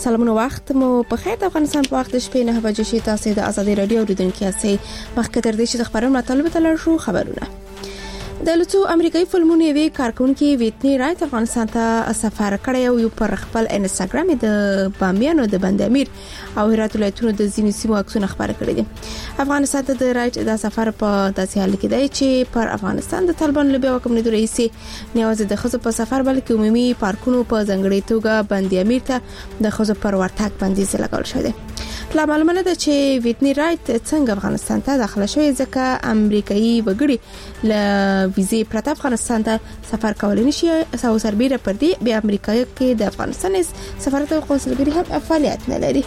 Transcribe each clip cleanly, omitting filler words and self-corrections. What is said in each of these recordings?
سلامونه وخت مو په خیر د افغانستان په وخت شپې 9 بجې شي. تاسو د ازادي رادیو اوریدونکو یاستئ. مخکې تر دې چې د خبرونو مطالب ته لاړ شو خبرونه. د لڅو امریکایي فلمونو یوې کارکونکي ویتنی رایت افغانستان ته سفر کړی او پر خپل انستګرام د بامیانو د بند امیر او هرات ولایتونو د ځینې سیمو عکسونه خبره کړي دي. افغانستان ته د رایت د سفر په داسې حال کې دی چې پر افغانستان د طالبانو له حکومت نه رئیسي نیاز د خزو په سفر بلکې عمومي پارکونو په ځنګړې توګه بند امیر ته د خزو پر ورتګ بندیز لګول شوی دی. لا معلومه ده چې ویتنی رایت څنګه افغانستان ته داخله شوی ځکه امریکایي وګړي له ویزې پرته افغانستان ته سفر کولای نشي او سربېره پر دې بیا امریکا کې د افغانستان سفارت او قونسلګري هم فعالیت نه لري.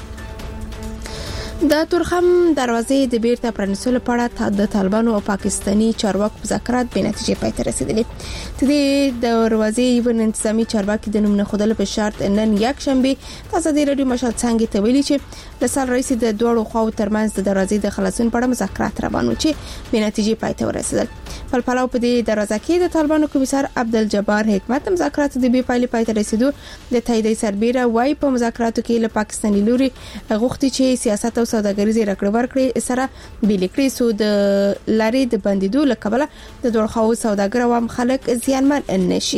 د تورخم دروازې د بیرته پرانیستلو لپاره د طالبانو او پاکستاني چارواکو مذاکرات به نتیجې پای ته رسیدلي. د دې دروازې یو انتظامی چارواکي د نوم نه خودل په شرط نن یک شنبه تاسو د رادیو مشال څنګه ته ویلي چې د سال رئیس د دوړو خواو ترمنځ د دروازې د خلاصون په اړه مذاکرات روان و چې به نتیجې پای ته ورسیدل. په پلاو په دې دروازه کې د طالبانو کمیسار عبدالجبار حکمت مذاکرات د بي پایلې پای ته رسیدو د تایید سربېره وای په مذاکراتو کې له پاکستاني لوري غوښتي چې سیاست او سوداګریزي راکړه ورکړي سره بیل کړي سو د لاري د بندیدو لکبله د دوړ خواو سوداګر او خلک زیانمن نشي.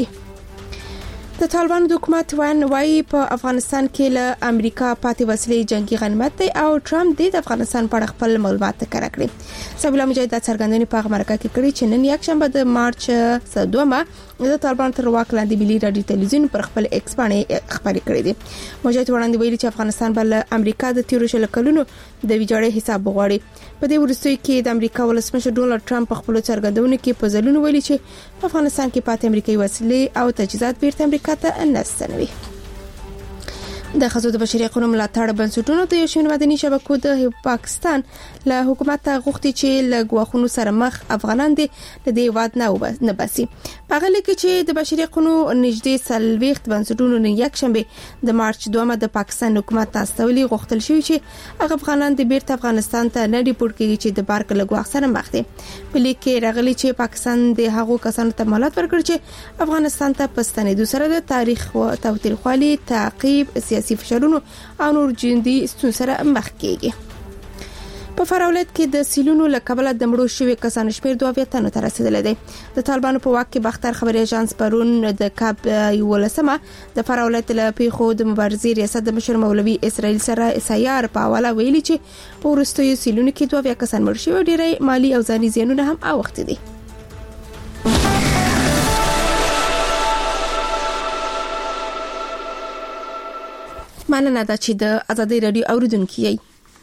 د طالبانو حکومت وایي په افغانستان کې له امریکا پاتې وسلې جنگي غنیمت دی او ټرمپ د افغانستان په اړه خپل معلومات تکرار کړی. سبیلا مجاهد د څرګندونې په مرکه کې کړی چې نن یک شنبه د مارچ 2 د طالبانو تر واک لاندې ملي رادیو تلویزیون پر خپل ایکس باندې خبري کړې دي. مجاهد وړاندې ویلي چې افغانستان بل امریکا د تیرو شل کلونو د ویجاړۍ حساب وغواړي. په دې وروستیو کې د امریکا ولسمشر ډونالد ټرمپ په خپل څرګندونو کې په ځلونو ویلي چې په افغانستان کې پاتې امریکایي وسلې او تجهیزات بیرته امریکا ته نستنوي. د خزو د بشري حقوقو ملاتړ بنسټونو د یو شمېر مدني شبکو د پاکستان له حکومت غوښتي چې له غواخونو سره مخ افغانان دي د دې واد نه باسي. په غل کې چې د بشري حقوقو نږدې سلويخت بنسټونو نه یک شنبه د مارچ 2 د پاکستان حکومت تاسولي غوښتل شوی چې هغه افغانان د بیرته افغانستان ته نه ریپورت کوي چې د بارک له غواخ سره مخ دي. په لیکه راغلي چې پاکستان د هغو کسانو ته مالات ورکړي چې افغانستان ته پستنې سره د تاریخ او توتیرخوالي تعقیب سیاسي فشارونو او نور جندي ستون سره مخ کیږي. په فراولت کې د سیلونو لکبله د مړو شوی کسانو شمېر 2 تنو ته رسیدلی دی. د طالبانو په واک کې بختر خبري اژانس پرون د کاب ولسمه د فراولت له پیښو د مبارزې ریاست د مشر مولوي اسرائیل سره سیار په حواله ویلي چې په ورستیو سیلونو کې 2 کسان مړ شوي او ډېری مالی او ځاني زیانونه هم اوښتي دي. مننه ده چې د ازادي رادیو اوریدونکو یې.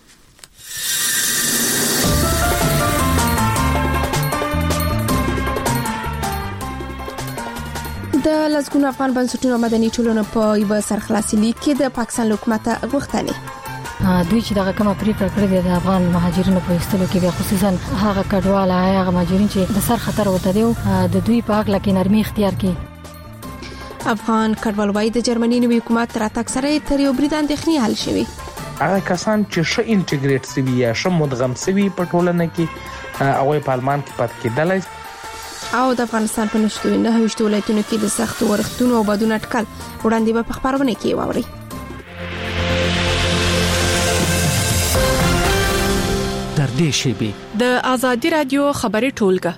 د لزګونو افغان بنسټونو مدني ټولنو په یو سرخلاصي لیک کې د پاکستان حکومت غوښتنې دوی چې دغه کومه پریکړه کړې ده د افغان مهاجرینو په ایستلو کې بیا خصوصا هغه کډواله هغه مهاجرین چې د سر خطر وته دی د دوی په حق لکه نرمي اختیار کړي. افغان کډوالوي د جرمني نوي حکومت تر تک سره تر یو برید اندېښنې حل شوی. هغه کسان چې ښه انټیګریټ سوي یا ښه مدغم سوي په ټولنه کې هغه په آلمان کې پات کېدلای او د افغانستان په نشټو نه هیڅ ولایتونو کې د سخت ورښتونو او بدون اټکل وړاندې په خبرونه کې واوري. تر دې شی د ازادي رادیو خبري ټولګه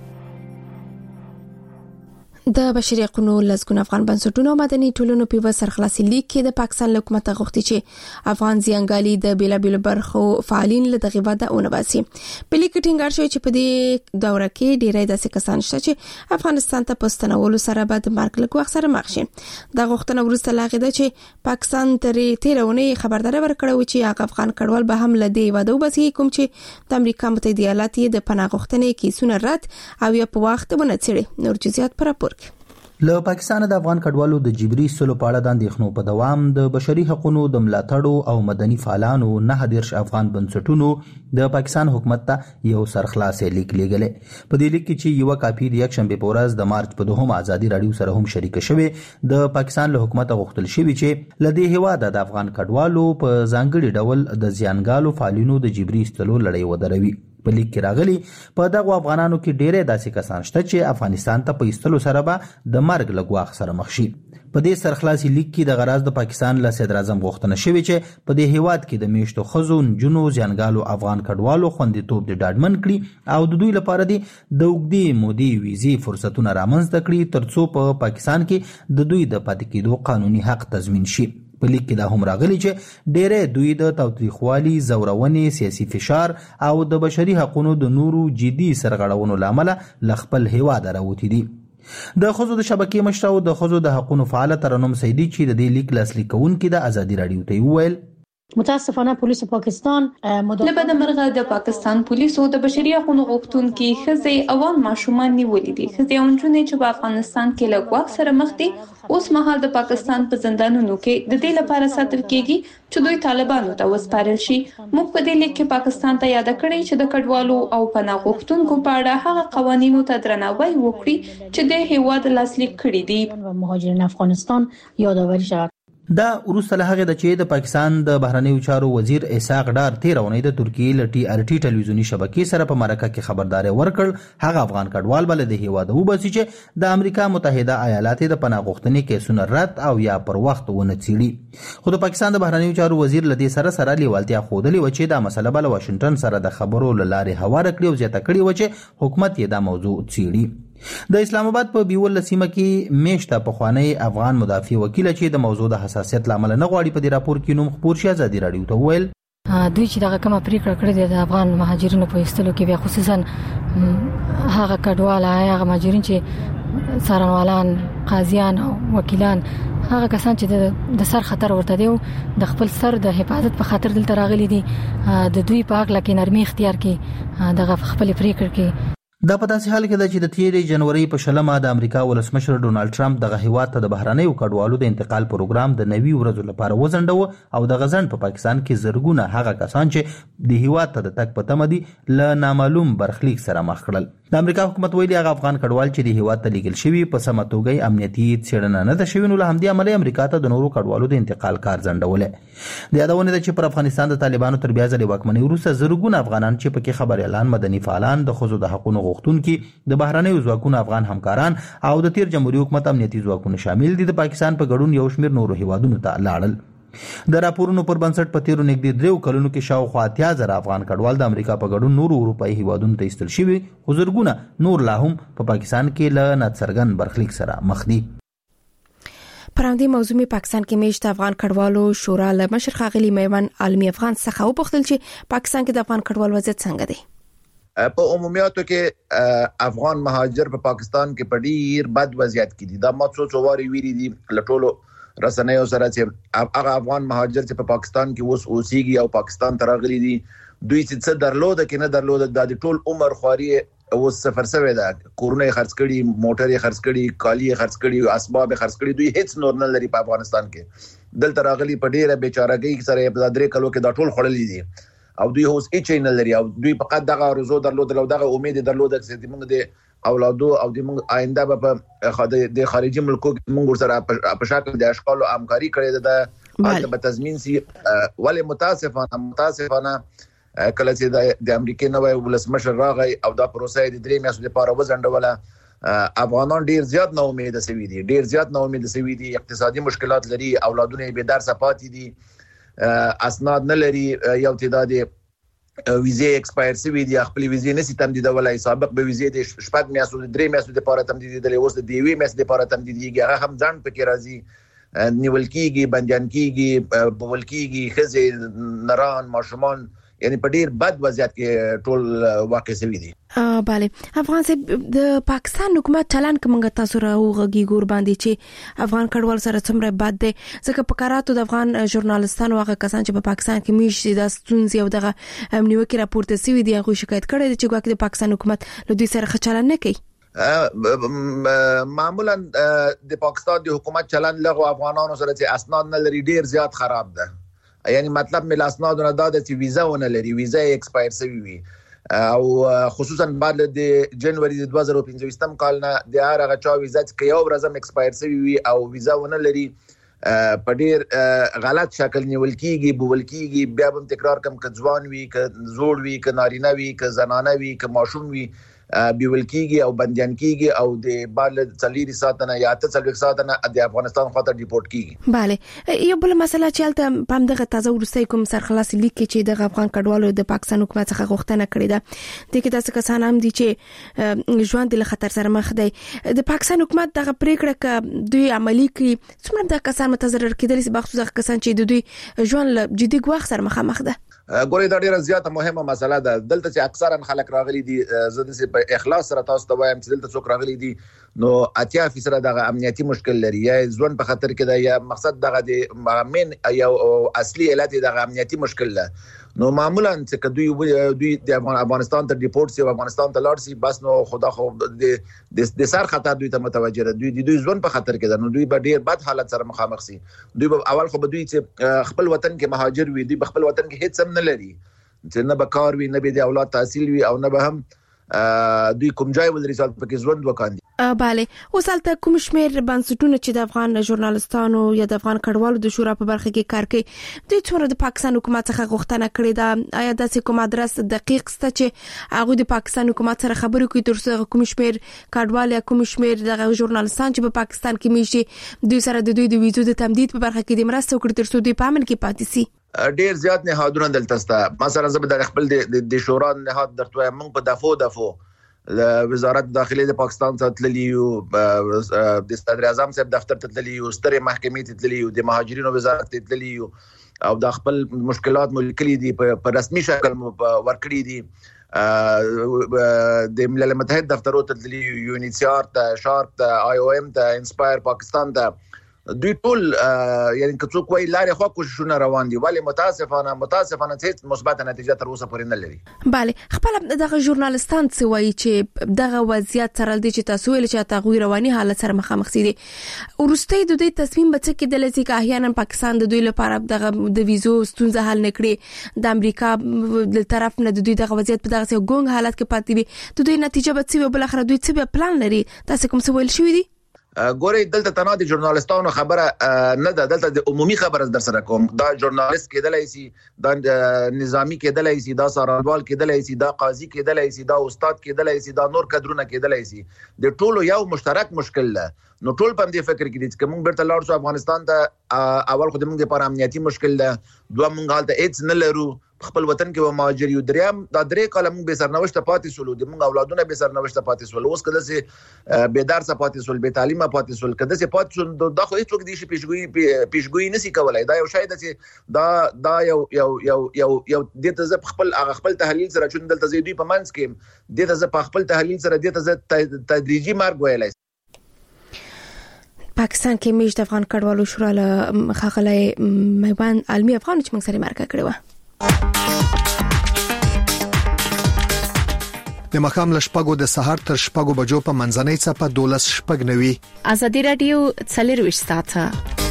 د بشري حقوقو لزګون افغان بنسټونو مدني ټولنو په سرخلاصي لیک کې د پاکستان حکومت غوښتي چې افغان زیانګالي د بیلابیل برخو فعالین له دغه وده اونباسي. په لیک ټینګار شوی چې په دې دوره کې ډیری داسې کسان شته چې افغانستان ته پستنولو سره به د مرګ له وخت سره مخ شي. د غوښتنه ورسته لاغې ده چې پاکستان تیرونه خبرداري ورکړه چې هغه افغان کډوال به هم له دې وده وباسي کوم چې د امریکا متحده ایالات د پناه غوښتنې کیسونه رد او یا په وخت ونه څېړي. نور جزئیات پر راپور له پاکستان د افغان کډوالو د جبري سلو په اړه د اندېښنو په دوام د بشري حقوقو د ملاتړو او مدني فعالانو 9 افغان بنسټونو د پاکستان حکومت ته یو سرخلاصي لیک لیږلی. په دې لیک کې چې یو کاپی د یک شنبه په ورځ د مارچ په 2 ازادي رادیو سره هم شریک شوی د پاکستان له حکومت غوښتل شوی چې لدې هواده د افغان کډوالو په ځانګړي ډول د زیانګالو فعالینو د جبري استلو لړۍ ودروي. په لیک کې راغلي په دغه افغانانو کې ډېرې داسې کسان شته چې افغانستان ته په ایستلو سره به د مرګ له ګواښ سره مخ شي. په دې سرخلاصي لیک کې د غراض د پاکستان له صدر اعظم غوښتنه شوې چې په دې هیواد کې د میشتو خزو جنو ځانګالو افغان کډوالو خوندیتوب د ډاډمن کړي او د دوی لپاره د اوږدې مودې ویزې فرصتونه رامنځته کړي ترڅو په پاکستان کې د دوی د پاتې کېدو قانوني حق تضمین شي. په لیک کې دا هم راغلي چې ډېری دوی د تاوتریخوالي، زورونې، سیاسي فشار او د بشري حقوقو د نورو جدي سرغړونو لامله له خپل هیواده راوتي دي. د ښځو د شبکې مشره او د ښځو د حقوقو فعاله ترنم سیدي چې د دې لیک لاسلیک کوونکي د ازادي رادیو ته وویل متاسفانه پولیس پاکستان لبد مرغه د پاکستان پولیسو د بشري حقوقو غوښتونکو ښځې او ماشومان نیولې دي. ښځې او نجونې چې په افغانستان کې له ګواښ سره مخ دي اوس مهال د پاکستان په زندانونو کې د دې لپاره ساتل کېږي چې دوی طالبانو ته وسپارل شي. موږ په دې لیک کې پاکستان ته یاد کړی چې د کډوالو او پناه غوښتونکو په اړه هغه قوانینو ته درناوی وکړي چې د هیواد لاسلیک کړي دي. مهاجرین افغانستان یادآوری شود. دا وروسته له هغې ده چې د پاکستان د بهرنیو چارو وزیر اسحاق ډار تېره اونۍ د ترکیې له TRT ټلویزیوني شبکې سره په مرکه کې خبرداری ورکړ هغه افغان کډوال به له هیواده وباسي چې د امریکا متحده ایالات د پناه غوښتنې کیسونه رد او یا پر وخت ونه څیړي. خو د پاکستان د بهرنیو چارو وزیر له دې سره لیوالتیا ښودلې وه چې دا مسله به له واشنګټن سره د خبرو له لارې هواره کړي او زیاته کړې وه چې حکومت یې دا موضوع څیړي. د اسلام آباد په بیول سیمه کې میشته پخوانی افغان مدافع وکیل چې د موضوع د حساسیت لامل نه غواړي په دې راپور کې نوم خپور شي ازادي رادیو ته وویل دوی چې دغه کومه پریکړه کړې ده د افغان مهاجرینو په ایستلو کې بیا خصوصا هغه کډوال هغه مهاجرین چې څارنوالان، قاضیان او وکیلان هغه کسان چې د سر خطر ورته دی د خپل سر د حفاظت په خاطر دلته راغلي دي د دوی په حق لکه نرمي اختیار کې دغه خپل پریکړه کې. دا په داسې حال کې ده چې د تیرې جنوري په 20 د امریکا ولسمشر ډونالد ټرمپ دغه هیواد ته د بهرنیو کډوالو د انتقال پروګرام د 90 ورځو لپاره وځنډاوه او د غزن په پاکستان کې زرګونه هغه کسان چې د هیواد ته د تګ په تمه دي له نامعلوم برخلیک سره مخ کړل. د امریکا حکومت ویلي هغه افغان کډوال چې د هیواد ته لیږل شوي په سمه توګه امنیتي څېړنه نه ده شوې نو له همدې امله امریکا ته د نورو کډوالو د انتقال کار ځنډولی. د یادونې ده چې پر افغانستان د طالبانو تر بیا ځلې واکمنۍ وروسته زرګونه افغانان چې پکې خبریالان، مدني فعالان، د ښځو د حقوقو غوښتونکي، د بهرنیو ځواکونو افغان همکاران او د تیر جمهوریت حکومت امنیتي ځواکونه شامل دي د پاکستان په ګډون یو شمېر نورو هیوادونو ته لاړل. د راپورونو پر بنسټ په تیرو نږدې 3 کلونو کې شاوخوا 80,000 افغان کډوال د امریکا په ګډون نورو اروپایي هیوادونو ته ایستل شوي خو زرګونه نور لا هم په پاکستان کې له ناڅرګند برخلیک سره مخ دي. پر همدې موضوع پاکستان کې میشت افغان کډوالو شورا له مشر ښاغلي میوند عالمي افغان څخه وپوښتل چې پاکستان کې د افغان کډوال وضعیت څنګه دی. په عمومیاتو کې افغان مهاجر په پاکستان کې په ډیر بد وضعیت کې دي. دا مڅو واري ویری دي له ټولو رسنیو سره چې هغه افغان مهاجر چې په پاکستان کې اوس اوسېږي او پاکستان ته راغلي دي دوی څه درلوده کې نه درلوده د ټول عمر خواري اوس سفر شوی ده، کورونه خرڅ کړي، موټر خرڅ کړي، کالی خرڅ کړي، اسباب خرڅ کړي، دوی هیڅ نور نه لري په افغانستان کې. دلته راغلي په ډیره بیچارهګۍ سره په 3 کلو کې دا ټول خړلې دي او دوی اوس هیڅ نه لري او دوی فقط دغه روزو درلود او دغه امید درلود چې موږ د اولادو او د موږ آینده په د خارجي ملکو موږ سره په شکل د اشغال او همکاري کړې ده د تضمین سي. ولی متاسفانه کله چې د امریکای نوې ولسمشر راغی او دا پروسه د 3 میاشتو لپاره وځنډوله افغانان ډیر زیات نه امید سوي دي، اقتصادي مشکلات لري، اولادونه به درس پاتې دي، اسناد نه لري، یو تعداد ویزې ایکسپایر سوي دي، خپل ویزې نشي تمدیدولای، سابق به ویزې د 7 میاشتو 3 میاشتو لپاره تمدیدېدلې، اوس د 2 میاشتو لپاره تمدیدېږي، هغه هم ځان پکې راځي، نیول کېږي، بندیان کېږي، بول کېږي، ښځې، نران، ماشومان، یعنی په ډیر بد وضعیت کې ټول واقع شوي دي. بله افغان صاحب د پاکستان حکومت چلن کومه تاسو راوغږی ګور باندې چې افغان کډوال سره څومره بد دي ځکه په کاراتو د افغان ژورنالستانو هغه کسان چې په پاکستان کې میشي د ستونزې او دغه نیوکه راپورته شوی دی هغه شکایت کړی دی چې ګواکې د پاکستان حکومت له دوی سره ښه چلن نه کوي. معمولا د پاکستان د حکومت چلن لغو افغانانو سره چې اسناد نه لري ډیر زیات خراب ده. یعنی مطلب مل اسنادونه دا د چې ویزا ونه لري، ویزا ایکسپایر شوی وي او خصوصا بعد د جنوري 2015 کال نه د هغه چا ویزا چې یو ورځم ایکسپایر شوی وي او ویزا ونه لري په ډیر غلط شکل نیول کیږي، بول کیږي، بیا هم تکرار کم ک ځوان وي، ک زوړ وي، ک نارینه وي، ک زنانه وي، ک ماشوم وي، بیول کیږي او بنديان کیږي او د بال چلیری ساتنه یا 43 ساتنه د افغانستان خاطر ډیپورت کیږي. bale یو بل مسله چې البته پام دغه تازه ورسته کوم سرخلاص لیک چې د افغان کډوالو د پاکستان حکومت څخه غوښتنه کړې ده د کې داسې کسان هم دي چې ژوند له خطر سره مخ دي. د پاکستان حکومت دغه پریکړه ک دوی عملی کړي څومره د کسان متضرر کېدل چې بخصوص دغه کسان چې د دوی ژوند له جدي ګواښ سره مخامخ ده. ګورې دا ډیره زیاته مهمه مسله ده. دلته چې اکثرا خلک راغلي دي زه د په اخلاص سره تاسو ته وایم چې دلته څوک راغلي دي نو 80% دغه امنیتي مشکل لري یا ځوان په خطر کې ده یا مقصد دغه د مین یا اصلي علت دغه امنیتي مشکل ده. نو معمولا چې دوی د افغانستان ته ډیپورت شي او افغانستان ته لاړ شي بس نو خدا خو د سر خطر دوی ته متوجه ده. دوی ځوان په خطر کې ده نو دوی به ډیر بد حالت سره مخامخ شي. دوی به اول خو به دوی چې خپل وطن کې مهاجر وي دوی په خپل وطن کې هیڅ هم نه لري چې نه به کار وي نه به د اولاد تحصیل وي او نه به هم دوی کوم ځای ولري چې پکې ژوند وکاندي. bale اوس البته کوم شمیر بنسټونه چې د افغان ژورنالستانو یا د افغان کډوالو د شورا په برخه کې کار کوي دوی څومره د پاکستان حکومت څخه غوښتنه کړې ده؟ آیا داسې کوم ادرس دقیق سته چې هغه د پاکستان حکومت سره خبرې کوي تر څو کوم شمیر کډوال یا کوم شمیر د ژورنالستان چې په پاکستان کې میشي دوی سره د دوی د ویزو د تمدید په برخه کې د مرسته وکړي تر څو دوی په امن کې پاتې شي؟ ډیر زیات نهادونه دلته سته. مثلا زه به د خپل د شورا نهاد درته موږ په دفو وزارت داخلي د پاکستان ته تللی یو د صدر اعظم صاحب دفتر ته تللی یو ستره محکمې ته تللی یو د مهاجرینو وزارت ته تللی یو او د خپل مشکلات ملکلي دي په رسمي شکل ورکړي دي. د ملل متحد دفترو ته تللی یو یونیسیار ته شارپ ته آی او ام ته انسپایر پاکستان ته دوی ټول یعنی که څوک وایي لارې خو کوششونه روان دي ولی متاسفانه هیڅ مثبت نتیجه تر اوسه پورې نه لري. bale خپل دغه ژورنالستان څه وایي چې دغه وضعیت سره د چې تاسو ویل چې تغویر رواني حالت سره مخامخ دي ورسته د دوی تصمیم به څه کېدل چې احیانا پاکستان د دوی لپاره دغه د ویزو ستونزه حل نکړي د امریکا د طرف نه د دوی دغه وضعیت په دغه ګونګ حالت کې پاتې وي د دوی نتیجه به څه بل اخر دوی څه پلان لري تاسو کوم څه ویل شوی دي؟ ګورې دلته تنها د ژورنالستانو خبره نه ده دلته د عمومي خبره در سره کوم. دا ژورنالیست کېدلای شي دا نظامی کېدلای شي دا سارنوال کېدلای شي دا قاضي کېدلای شي دا استاد کېدلای شي دا نور کډرونه کېدلای شي. د ټولو یو مشترک مشکل ده نو ټول په دې فکر کې دي چې موږ بیرته لاړ شو افغانستان ته اول خو د موږ لپاره امنیتي مشکل ده دوه موږ حالت هیڅ نه لرو خپل وطن کې و مهاجر یو دریم دا درې کاله موږ به سرنوشت پاتې سول د موږ اولادونه به سرنوشت پاتې سول اوس کله سي به درس پاتې سول به تعلیم پاتې سول کله سي پاتې سول دا خو هیڅ دي چې پیشګوئی نسی کولای دا یو شاید چې دا یو دته ز خپل تحلیل سره چون دلته زیدوی په منځ کې دته ز په خپل تحلیل سره دته ز تدریجي مرګ ویلای. پاکستان کې میشت افغان کډوالو شورا له خغلې میبان علمي افغان چې موږ سره مرکه کړې و د مخام لشپګو د سحر تر شپګو بجو په منځنۍ صفه 12 شپګ نوي ازادي رادیو څلرويش ساعته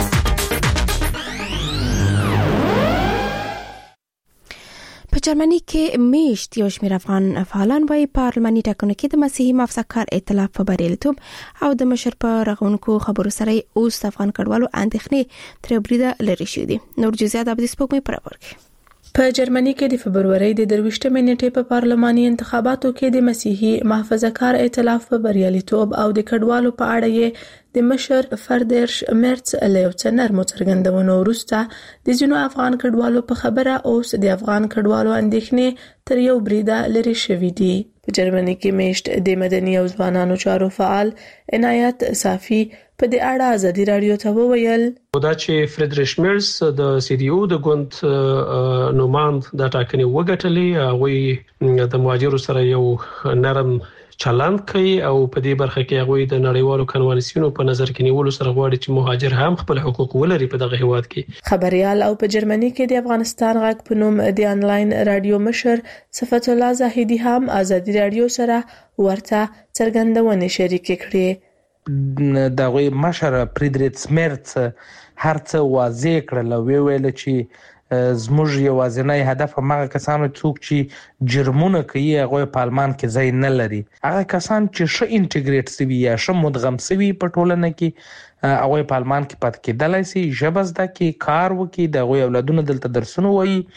په جرمني کې میشت یو شمېر افغان فعالان وايي پارلماني ټاکنو کې د مسیحي موافقتکار ائتلاف په بریالیتوب او د مشر په رغونکو خبرو سره اوس افغان کډوالو اندېښنې تر بریده لري شوې دي. نور جزئیات به د سپوږمۍ پر ورکړي. په جرمني کې د فبرवरी د 23 نیټې په پارلماني انتخاباتو کې د مسیحي محافظه‌کار ائتلاف په بریالیتوب او د کډوالو په اړه یې د مشر فردریش مرتز له یو نرمو څرګندونو وروسته د ځینو افغان کډوالو په خبره اوس د افغان کډوالو اندېښنې تر یو بریده لري شوې دي. په جرمني کې میشت د مدني او ځوانانو چارو فعال عنایت صافي په دې اړه ازادي رادیو ته وویل دا چې فردریش مرتز د سی ډي او د ګوند نوماند د ټاکنې وګټلې هغه د مهاجرو سره یو نرم چلند کوي او په دې برخه کې هغه د نړیوالو کنوانسیونو په نظر کې نیولو سره غواړي چې مهاجر هم خپل حقوق ولري په دغه هیواد کې. خبريال او په جرمني کې د افغانستان غږ په نوم د انلاین رادیو مشر صفت الله زاهدي هم ازادي رادیو سره ورته څرګندونه شریک کړي. دغه مشر فردریش مرتز هرڅه واضح کړل ویل چې زموږ یوازینی هدف هغه کسانو څوک چې جرمونه کوي هغه په آلمان کې ځای نه لري هغه کسان چې ښه انټیګریټ شوي یا ښه مدغم شوي په ټولنه کې هغه په آلمان کې پاتې کېدلای شي ژبه زده کړي کار وکړي د هغوی اولادونه دلته درسونه وایي.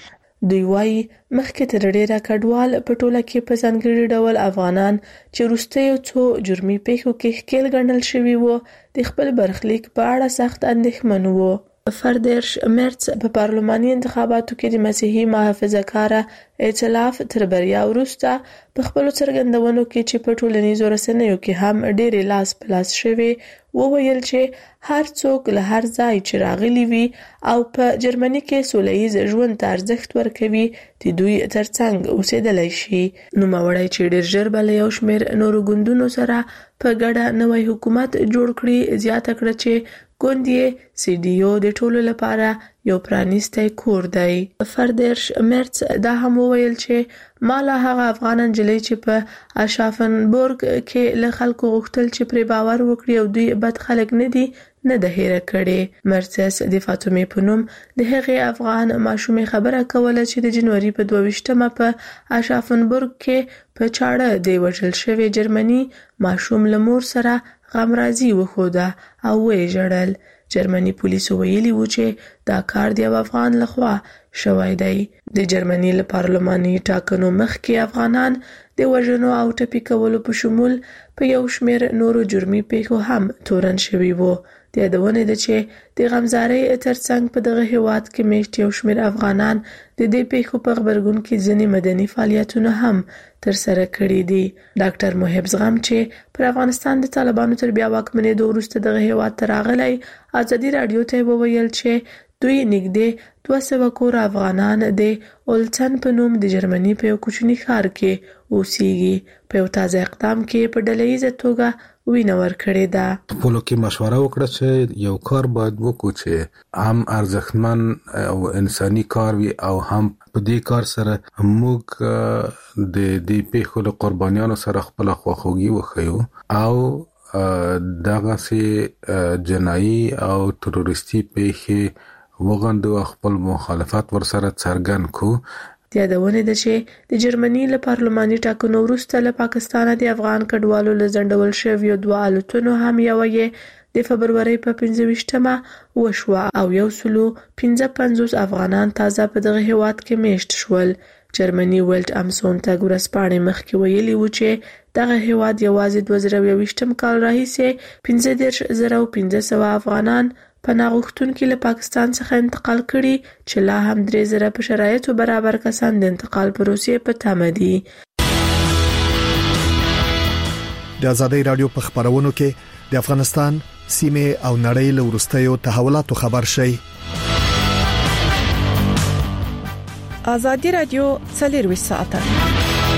دوی وايي مخکې تر ډیره کډوال په ټوله کې په ځانګړي ډول افغانان چې وروستیو څو جرمي پیښو کې ښکېل ګڼل شوي وو د خپل برخلیک په اړه سخت اندېښمن وو. فردرش مرتس په پارلماني انتخاباتو کې د مسیحي محافظه‌کاره ائتلاف تر بریا وروسته په خپل څرګندونو کې چې په ټولنیزو رسنیو کې هم ډېر لاس په لاس شوي وویل چې هر څوک له هر ځای چې راغلي وي او په جرمني کې سوله ییز ژوند ته ارزښت ورکوي د دوی ترڅنګ اوسېدلی شي. نوموړی چې ډېر ژر به له یو شمېر نورو ګوندونو سره په ګډه نوی حکومت جوړ کړي زیاته کړه چې ګوند یې CDU د ټولو لپاره یو پرانیستی کور دی. فردرش مرتس دا هم وویل چې ما له هغه افغان نجلۍ چې په اشافنبورګ کې له خلکو غوښتل چې پرې باور وکړي او دوی بد خلک نه دي نه ده هېره کړې. مرتس د فاطمې په نوم د هغې افغان ماشومې خبره کوله چې د جنوري په 22 په اشافنبورګ کې په چاړه د وژل شوي جرمني ماشوم له مور سره غمرازي وښوده او ویې ژړل. جرمني پولیسو ویلي وو چې دا کار د یو افغان لخوا شوی دی. د جرمني له پارلماني ټاکنو مخکې افغانان د وژنو او ټپي کولو په شمول په یو شمېر نورو جرمي پیښو هم تورن شوي وو. د یادونې ده چې د غمزارۍ ترڅنګ په دغه هیواد کې میشت یو شمېر افغانان د دې پیښو په غبرګون کې ځینې مدني فعالیتونه هم ترسره کړي دي. ډاکټر محب زغم چې پر افغانستان د طالبانو تر بیا واکمنېدو وروسته دغه هیواد ته راغلی ازادي راډیو ته وویل چې دوی نږدې 200 کور افغانان د اولتن په نوم د جرمني په یو کوچني ښار کې اوسېږي. په یو تازه اقدام کې په ډلهییزه توګه وینه ورکړې ده. خپلو کې مشوره وکړه چې یو کار باید وکړو چې هم ارزښتمن او انساني کار وي او هم په دې کار سره موږ د دې پیښو له قربانیانو سره خپل خواخوږي وښیو او دغه سي جنایي او تروریستي پیښې وغندو خپل مخالفت ورسره څرګند کو. د یادونې ده چې د جرمني له پارلماني ټاکنو وروسته له پاکستانه د افغان کډوالو له ځنډول شویو 2 الوتنو هم یوه یې د فبرورۍ په 25 وشوه او 155 افغانان تازه په دغه هیواد کې میشت شول. جرمني ولټ امسون ته ګورسپاڼې مخکې ویلي وو چې دغه هیواد یوازې 2021 کال راهیسې 15500 افغانان پناه غوښتونکي له پاکستان څخه انتقال کړي چې لا هم 3000 په شرایطو برابر کسان د انتقال پروسې په تمه دي. د آزادۍ رادیو په خبرونو کې د افغانستان سیمه او نړۍ له وروستیو تحولاتو خبر شي. آزادۍ رادیو 24 ساعته.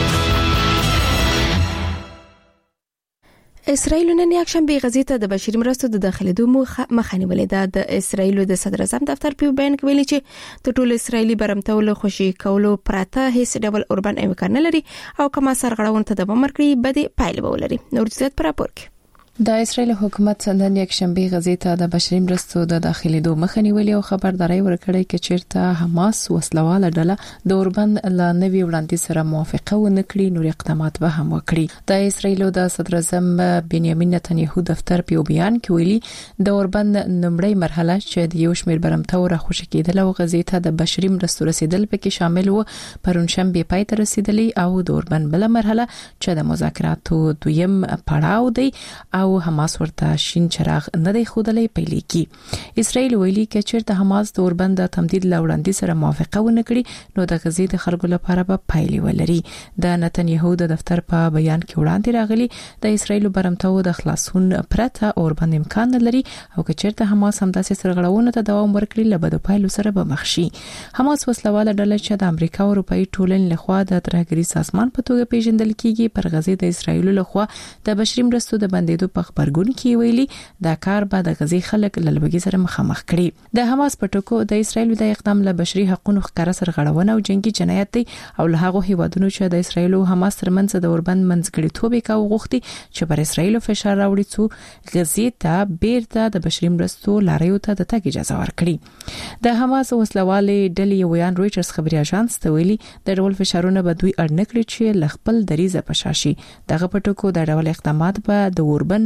اسرائیل نن یکشنبه غزې ته د بشري مرستو د داخليدو مخه نیولې ده. د اسرائیل د صدر اعظم دفتر په بیان کې ویلي چې د ټول اسرائیلي برمتولو خوشي کولو پراته هیڅ ډول اوربن امکان نه لري او کومه سرغړونه ته د مرکړي بده پایله ولري. نور زیات پر راپور کې د اسرائیل حکومت نن یکشنبه غزې ته د بشري مرستو د داخليدو مخه نیولې او خبرداري ورکړې چې چیرته حماس وسلواله ډله د اوربن لا نوي وړاندې سره موافقه ونه کړي نور اقدامات به هم وکړي. د اسرائیل د صدر اعظم بنیامین نتنیاهو دفتر په بیان کې ویلي د اوربن نمړی مرحله چې د یو شمېر برمتو راخوشي کېدل او غزې ته د بشري مرستو رسیدل پکې شامل وو پرونشنبه پای ته رسیدلې او د اوربن بل مرحله چې د مذاکراتو دویم پړاو دی او حماس ورته شین چراغ نه دی خودلې پیلې کی. اسرائیل ویلي چې چیرته حماس د اوربن د تمدید لوړاندې سره موافقه ونه کړي نو د غزې د خلکو لپاره به پایلې ولري. د نتنیاهو د دفتر په بیان کې وړاندې راغلي د اسرائیل برمتو د خلاصون پرته اوربن امکان نه لري او چې چیرته حماس همداسې سرغړونه ته دوام ورکړي لبد پایلو سره به مخ شي. حماس وسلواله ډله چې د امریکا او اروپאי ټولنې لخوا د ترهګري سازمان په توګه پیژندل کیږي پر غزې د اسرائیل لخوا د بشري مرستو د بندیدو په خبرګون کې ویلي دا کار به د غزې خلک لړبګي سره مخامخ کړي. د حماس په ټکو د اسرائیل د اقدام له بشري حقوقو ښکارا سرغړونه او جنگي جنایت دی او له هغه هیوادونو چې د اسرائیل او حماس ترمنځ د اوربن منځګړیتوب وکاو غوښتي چې پر اسرائیل فشار راوړي څو غزې ته بیرته د بشري مرستو لاریو ته د تګ اجازه ورکړي. د حماس وسلواله ډلې ویان رويټرز خبري اژانس ته ویلي د ډول فشارونه به دوی اړ نکړي چې خپل دریزه پشاشي. دغه په ټکو د ډول اقدامات به د اوربن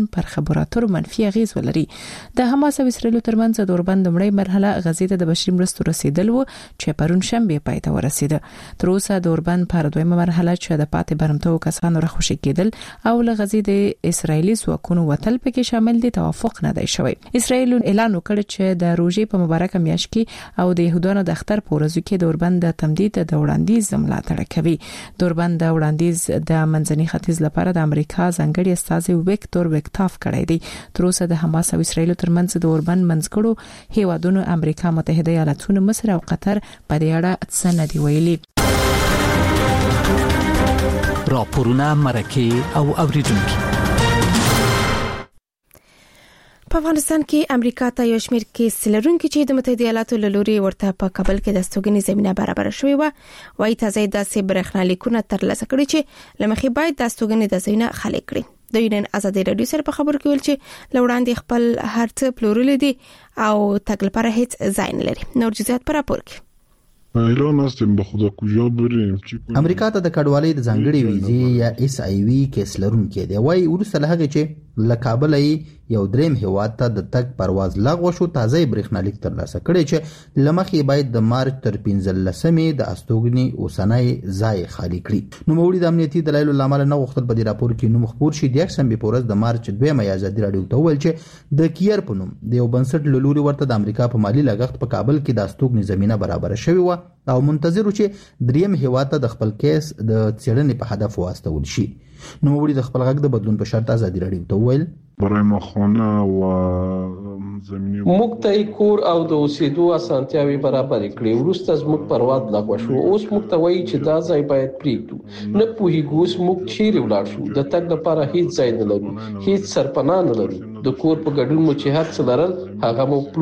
دوربند پر خبرو اترو منفي اغیز ولري. د حماس او اسرائیل ترمنځ دوربند لمړی مرحله غزې ته د بشري مرستو رسیدل و چې پرون شنبه پای ته ورسیده. تر اوسه دوربند پر دویمه مرحله چې د پاتې برمتو کسانو راخوشي کېدل او له غزې د اسرائیلي ځواکونو وتل پکې شامل دي توافق نه دی شوی. اسرائیل اعلان وکړ چې د روزي په مبارکه میاشت کې او د يهودانو د اختر په ورځو کې دوربند د تمدید د وړاندیز ملاتړ کوي. دوربند د وړاندیز د منځني ختیځ لپاره د امریکا ځانګړي استازي ویکټور ویکټاف کړی دی. تر اوسه د حماس او اسرائیل ترمنځ د دوربند منځګړو هیوادونو امریکا متحده ایالاتونو مصر او قطر په دې اړه څه نه دی ویلي. راپورونه مرکه او اوریدونکو. په افغانستان کې امریکا ته یو شمېر کیس لرونکي چې د متحده ایالاتو له لوري ورته په کابل کې د استوګنې زمينه برابر شوې و وايي تازه داسې برېښنالیکونه ترلاسه کړي چې لمخې باید د استوګنې د زمينه خالي کړي. د یونین ازادي رادیو سره په خبرو کې ویل چې لوړاندې خپل هرڅ پلورل دي او تګ لپاره هیڅ ځای نه لري. نور جزئیات پر راپور کې امریکا ته د کډوالۍ د ځانګړي ویزې یا اس ای وی کیس لرونکي دی. وايي ورسره هغه چې له کابل یو دریم هیواد ته د تګ پرواز لغوه شو تازه برېښنالیک ترلاسه کړي چې لمخې باید د مارچ تر 15مې د استوګنې اوسنۍ ځای خالی کړي. نو موړي د امنیتي دلایلو لامل نه غوښتل په دې راپور کې نوم خبر شي. د یکشنبه په ورځ د مارچ 2 ازادي رادیو ته ویل چې د کیر په نوم د یو بنسټ له لوري ورته د امریکا په مالی لګښت په کابل کې د استوګنې زمينه برابر شوې و او منتظر و چې دریم هیواد ته د خپل کیس د څېړنې په هدف واستول شي. نو موړي د خپل غږ د بدلون په شرط ازادي رادیو ته ویل برای ما خانه و زمینی موږ ته کور او د اوسېدو اسانتیاوي برابر کړې. ورسته زموږ پرواز لغوه شو. اوس موږ ته وایي چې دا ځای باید پریږدو. نه پوهیږو اوس موږ چیرې ولاړ شو. د تګ لپاره هیڅ ځای نه لرو، هیڅ سرپناه نه لرو. د کور په ګډون مو چې هر څه لرل هغه مو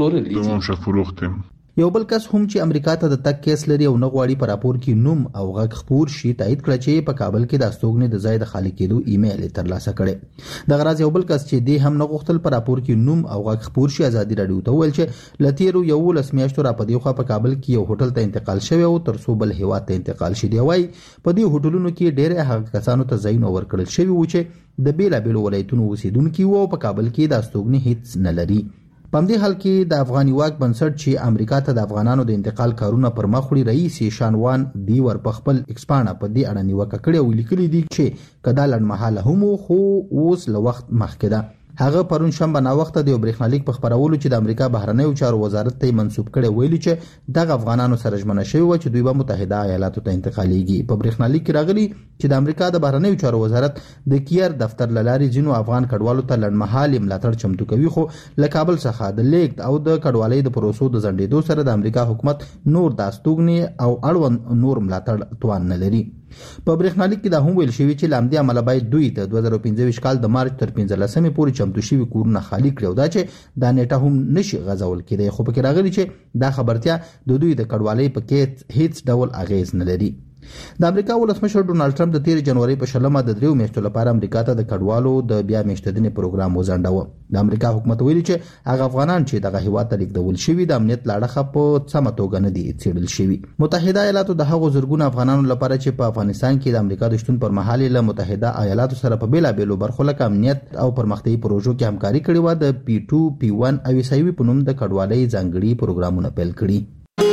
پلورل دي. یو بل کس هم چې امریکا ته د تک کیس لري او نه غواړي په راپور کې نوم او غږ خبر شي تایید کړ چې په کابل کې د استوګنې د ځای د خالي کېدو ایمیل ترلاسه کړي. د غراض یو بل کس چې دی هم نه غوښتل په راپور کې نوم او غږ خبر شي ازادي رادیو ته ویل چې لتیرو یو لسمیاشتو را پدې خو په کابل کې یو هوټل ته انتقال شوی او تر څو بل هیواد ته انتقال شي. دی وای په دې هوټلونو کې ډېر هغه کسانو ته ځایونه ورکړل شوی و چې د بیلابېلو ولایتونو اوسیدونکو وو په کابل کې د استوګنې هیڅ نه لري. په دې حال کې د افغاني واک بنسټ چې امریکا ته د افغانانو د انتقال کارونه پر مخ وړي رئیس شانوان دی ور په خپل ایکسپانه په دې اړه نیوکه کړې او لیکلي دي چې کدا لړمحاله هم خو اوس له وخت مخکې ده. هغه پرون شنبه نا وخت د برېښنالیک په خبرولو چې د امریکا بهرنیو چارو وزارت ته منسوب کړي ویلي چې دغه افغانانو سره ژمنه شوی و چې دوی به متحده ایالاتو ته انتقالېږي. په برېښنالیک کې راغلي چې د امریکا د بهرنیو چارو وزارت د کیر دفتر لاري ځینو افغان کډوالو ته لړمحالي ملاتړ چمتو کوي خو له کابل څخه د لیک او د کډوالۍ د پروسو د ځنډېدو سره د امریکا حکومت نور د استوګنې او اړوند نور ملاتړ توان نه لري. په برېښنالیک کې دا هم ویل شوی چې لامدي عمل باید دوی ته 2015 کال د مارچ تر 15مې پورې چمتو شوی کورونه خالی کړو دا چې دا نیټه هم نشي غځول کېدای. خو پکې راغلي چې دا خبرتیا د دوی د کډوالۍ په کې هیڅ ډول اغیز نه لري. د امریکا ولسمشر ډونالد ټرمپ د 13 جنوري په شلمه د 3 میاشتو لپاره امریکا ته د کډوالو د بیا میشتدنې پروګرام وزنډاوه. د امریکا حکومت ویلي چې هغه افغانان چې دغه هیواد ته لیږدول شوي د امنیت لاړه په سمه توګه نه دي څېړل شوي. متحده ایالاتو د هغو زرګونو افغانانو لپاره چې په افغانستان کې د امریکا د شتون پر مهال له متحده ایالاتو سره په بیلابېلو برخو لکه امنیت او پرمختیايي پروژو کې همکاري کړې و د P2 P1 او SIV په نوم د کډوالۍ ځانګړي پروګرامونه پیل کړي.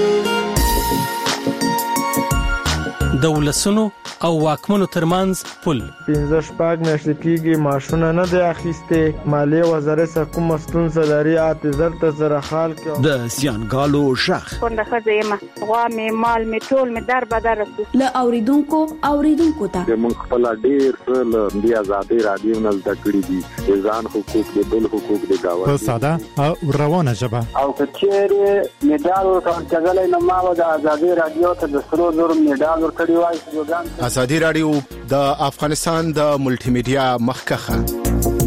د ولسونو او واکمنو ترمنځ پل 15 میاشتې کېږي ماشونه نه دی اخیسته. مالی وزارت څخه کوم ستونزه لري اعتذار ته زره حال کې د زیانګالو شخ څنګه خځه غوا مې مال مې ټول مې در بدر له اوریدونکو ته موږ خپل ډیر څه د ازادي رادیو نه زده کړی دي ځان حقوق د بل حقوق د گاوه په ساده او روانه ژبه او کچېره میډال ورکړل نو ما د ازادي رادیو ته د سرو زر میډال ورکړی وای. ازادي رادیو د افغانستان د ملټي میډیا مخکخه.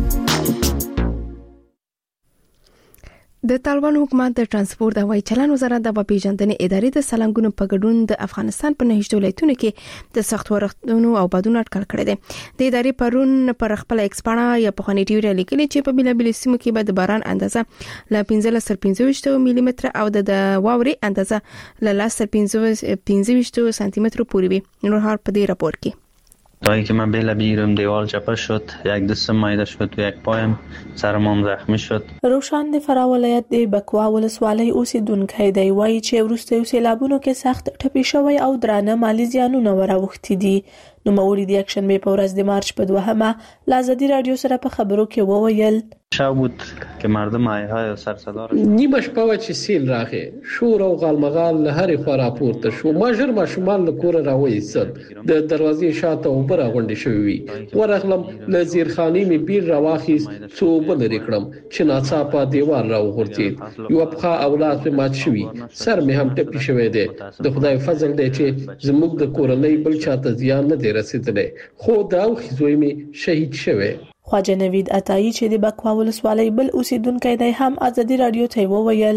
د طالبان حکومت د ترانسپورت او چلن وزارت د پیژندنې ادارې د سلنګونو په ګډون د افغانستان په 9 ولایتونو کې د سخت ورښتونو او بدون اټکل کړی دی. د ادارې پرون پر خپل ایکسپانه یا په خني ټیوري لیکلي چې په بلابل سیمو کې به د باران اندازه ل 15 ملي متر او د واوري اندازه ل 15 سانتي متر پورې وي. نور هر په دې راپور کې تا اینکه من بلا بیرم دیوال چپه شد، یک دستم مایده شد و یک پایم سرم زخمی شد. روشان د فراه ولایت د بکوا ولسوالۍ اوسیدونکی دی وایي چې وروستیو سیلابونو کې سخت ټپي شوی او درانه مالي زیانونه وراوښتي دي. نوموړي د یکشنبه په ورځ د مارچ په 2 له ازادي رادیو سره په خبرو کې وویل شب بود که مردم آیهای سر صدا را نیمه شپه و چې سیل راغی، شور او غالمغال له هرې خوا راپورته شو. ما ژر ماشومان له کوره راوایستل، د دروازې شاته اوبه راغونډې شوې وي. ورغلم، له زیرخانې مې بیر راواخیست، څو اوبه لرې کړم چې ناڅاپه دیوال راوغورځېد. یوه پښه او لاس مې مات شوي، سر مې هم ټپي شوی دی. د خدای فضل دی چې زموږ د کورنۍ بل چاته زیان نه دی رسېدلی، خو د اوښې زوی مې شهید شوی. خواجه نوید عطایی چې د بکوا ولسوالۍ بل اوسیدونکی دی هم ازادي رادیو ته وویل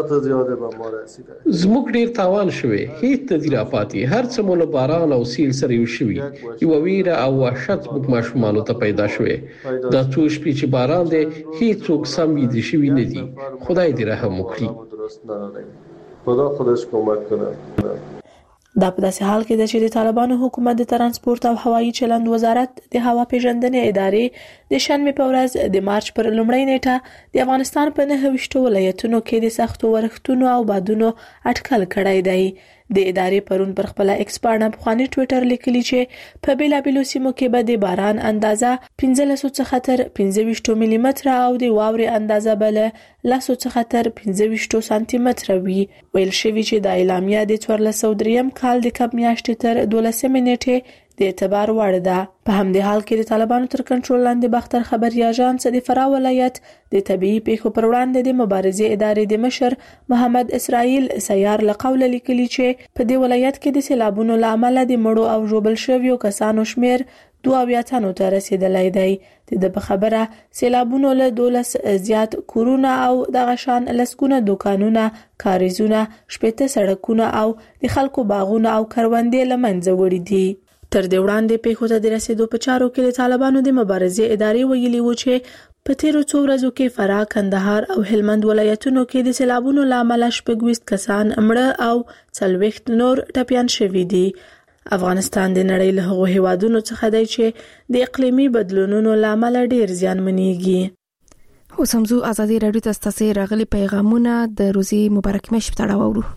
زموږ ډیر تاوان شوی، هیڅ تدیر پاتې، هر څه مول باران او سیل سره یو شوی. یو ویره او وحشت موږ ماشومانو ته پیدا شوی. دا څو شپې چې باران دی هیڅ څوک سم ویدي شوی نه دي. خدای دې رحم وکړي. خدا خودش کمک کنه. دا په داسې حال کې ده چې د طالبانو حکومت د ترانسپورت او هوایي چلند وزارت د هوا پیژندنې ادارې د شنبه په ورځ د مارچ پر لومړۍ نیټه د افغانستان په 9 ولایتونو کې د سختو ورښتونو او بادونو اټکل کړی دی. د ادارې پرون پر خپل ایکس پاڼه په خواني ټوئیټر لیکلي چې په بیلابیلو سیمو کې به د باران اندازه 15 څخه تر 25 ملي متره او د واورې اندازه بل 10 څخه تر 25 سانتي متره وي. ویل شوی چې د اعلامیه د 1403 کال د کب میاشتې تر 12 نیټې د اعتبار وړ ده. په همدې حال کې د طالبانو تر کنټرول لاندې باختر خبري اژانس د فراه ولایت د طبيعي پیښو پر وړاندې د مبارزې ادارې د مشر محمد اسرائیل سیار لقول لیکلي چې په دې ولایت کې د سیلابونو لامل د مړو او ژوبل شویو کسانو شمیر 2 تنو ته رسیدلی دی. د په خبره سیلابونو له 12 زیات کورونه او د غشان لسکونه دکانونه، کاریزونه، شپېته سړکونه او د خلکو باغونه او کروندې لمنځه وړي دي. تر دې وړاندې پیښو ته د رسیدو په چارو کې د طالبانو د مبارزې ادارې ویلي و چې په تیرو څو ورځو کې فراه، کندهار او هلمند ولایتونو کې د سیلابونو لامل 26 کسان مړه او 40 نور ټپيان شوي دي. افغانستان د نړۍ له هغو هیوادونو څخه دی چې د اقلیمي بدلونونو لامل ډیر زیانمنېږي. اوس هم زو ازادي رادیو ته ستاسو راغلي پیغامونه د روزي مبارک مېشت په اړه وورو.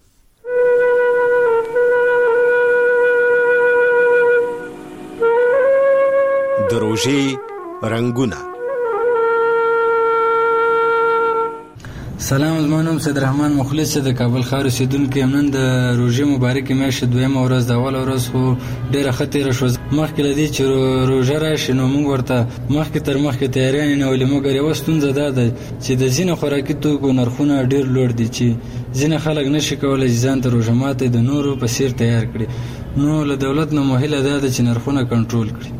د روزي رنگونه. سلام، زما نوم سید رحمان مخلص د کابل ښار اوسیدونکی یم. نن د روژې مبارکې میاشتې 2مه ورځ د اوله ورځ خو ډېره ښه تېره شوه. مخکې له دې چې روژه راشي نو موږ ورته مخکې تر مخکې تیاریانې نیولې، مګر یوه ستونزه دا ده چې د ځینو خوراکي توکو نرخونه ډېر لوړ دي چې ځینې خلک نشي کولی چې ځان ته روژه ماتې د نورو په څېر تیار کړي. نو له دولت نه مو هیله دا ده چې نرخونه کنټرول کړي.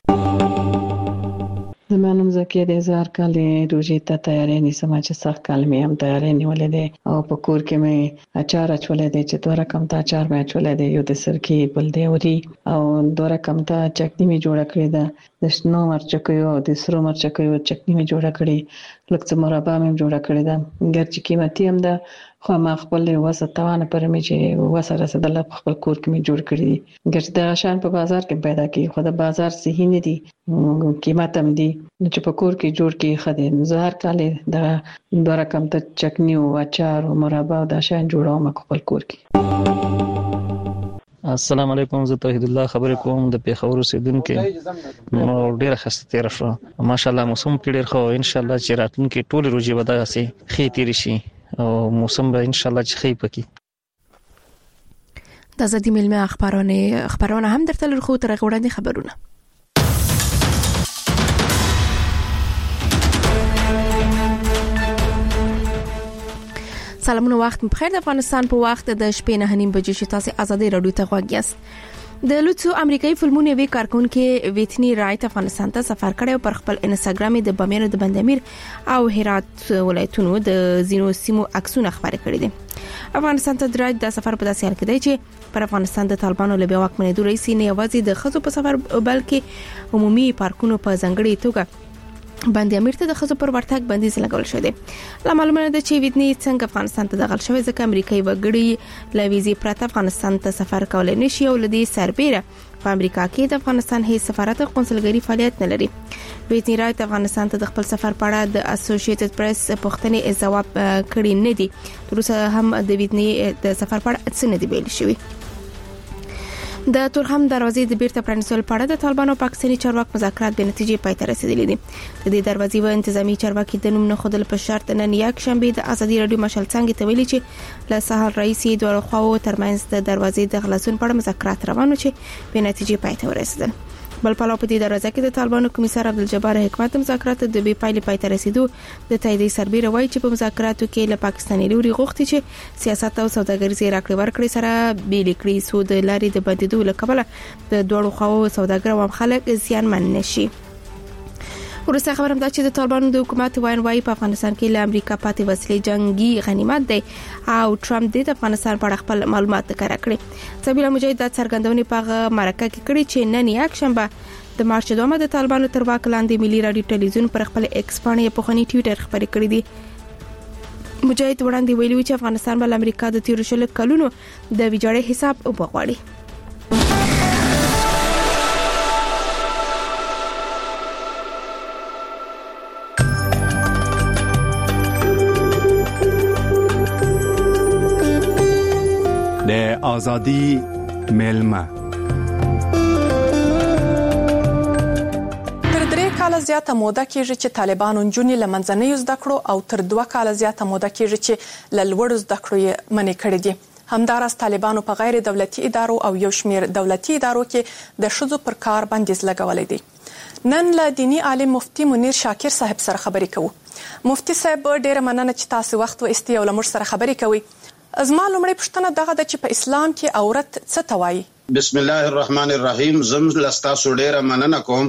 زما نوم زکیه دی. زه هر کال روژې ته تیاری نیسم چې سخت کال مې هم تیاری نیولې دی او په کور کې مې اچار اچولې دی چې 2 رقم ته اچار مې اچولې دی، یو د سرکې بل دی اوري او 2 رقم ته چټني مې جوړه کړې ده، د شنو مرچکیو او د سرو مرچکیو چټني مې جوړه کړې، لکه څه مربا مې جوړه کړې ده. ګرچې قیمتي هم ده خو ما خپل وسه توانه پر مې چې وسه رسیدل په خپل کور کې مې جوړ کړې دي. ګرچې د شان په بازار کې پیدا کی خو د بازار صحیح نه دي، قیمت هم دي، نو چې په کور کې جوړ کې خدای زه هر کال د 2 رقم ته چټني او اچار او مربا دا شان جوړوم خپل کور کې. السلام علیکم، زه توحید الله خبرې کوم د پیښور اوسیدونکو. نو ډیره خسته تیر شو ماشاءالله، موسم ډیر خو ان شاء الله چې راتلونکي ټول روزي به داسې خې تیر شي او موسم به ان شاء الله چې خې پکې. د ازادي ملمه خبرونه هم درته لرخو تر غوړاندې خبرونه. سلامونه، وخت بخیر. د افغانستان په وخت د شپې 9:30 بجې چې تاسو ازادي رادیو ته غوږ یاست. د لوڅو امریکایي فلمونو وی کارکونکو ویتنی رایټ افغانستان ته سفر کړی او پر خپل انستګرام د بامیان د بندامیر او هرات ولایتونو د زینو سیمو عکسونه خبرې کړې دي. افغانستان ته درایټ د سفر په داسې حال کې دی چې پر افغانستان د طالبانو له بیا واکمنۍ دوره سي نه یوازې د خزو په سفر بلکې عمومي پارکونو په ځنګړې توګه باندې امیر ته د خزو پر ورتګ بندیز لګول شوی دی. لا معلومه ده چې ویتنی څنګه افغانستان ته داخل شوی ځکه امریکایي وګړي له ویزې پرته افغانستان ته سفر کولای نشي او لدی سربېره په امریکا کې د افغانستان هیڅ سفارت او قونسلګري فعالیت نه لري. ویتنی رایت افغانستان ته د خپل سفر په اړه د اسوسییټډ پریس پوښتنې ځواب کړی نه دی. تر اوسه هم د ویتنی د سفر په اړه څه نه دی ویل شوی. د تورخم دروازې د بیرته پرانیستلو په اړه د طالبانو او پاکستاني چارواکو مذاکرات به نتیجې پای ته رسیدلي دي. د دې دروازې و انتظامی چارواکي د نوم نه خودل په شرط نن یک شنبه د ازادي رادیو مشال څنګه ته ویلي چې له سهار رئیسي دوه خواو ترمنځ د دروازې د خلاصون په اړه مذاکرات روانو چې به نتیجې پای ته ورسیدل. بل په لوپدي دروازه کې د طالبانو کمیسر عبدالجبار حکمت مذاکرات د بي پایلې پای ته رسیدو د تایید سربېره وایي چې په مذاکراتو کې له پاکستاني لوري غوښتي چې سیاست او سوداګریزي راکړې ورکړې سره بیل کړي سو د لارې د بندیدو لپاره د دوه خواو سوداګر او خلک زیانمن نشي. ورسته خبرم دا چې د طالبانو د حکومت وایي په افغانستان کې له امریکا پاتې وسلې جنگي غنیمت دی او ټرمپ د افغانستان په اړه خپل معلومات ذکر کړي. سبیل مجاهد د څرګندونې په مرکه کې کړي چې نن یک شنبه د مارچ 2 د طالبانو تر واک لاندې ملي رادیو ټلویزیون پر خپل ایکس باندې په خني ټوئیټر خبرې کړې دي. مجاهد وړاندې ویلي چې افغانستان بل امریکا د 13 کلونو د ویجاړۍ حساب وبغواړي. د ازادي ملما تر 3 کال زیاته موده کېږي چې طالبانو نجونې له منځنیو زده کړو او تر 2 کال زیاته موده کېږي چې له لوړو زده کړو یې منع کړې دي. همداراز طالبانو په غیر دولتي ادارو او یو شمېر دولتي ادارو کې د ښځو پر کار بندیز لګولې دي. نن له دینی عالم مفتی منیر شاکر صاحب سره خبرې کوو. مفتی صاحب ډېره مننه چې تاسو وخت وایستئ او له موږ سره خبرې کوئ. زما لومړی پوښتنه دغه ده چې په اسلام کې عورت څه ته وایي؟ بسم الله الرحمن الرحیم. زم لستاسو ډېره مننه کوم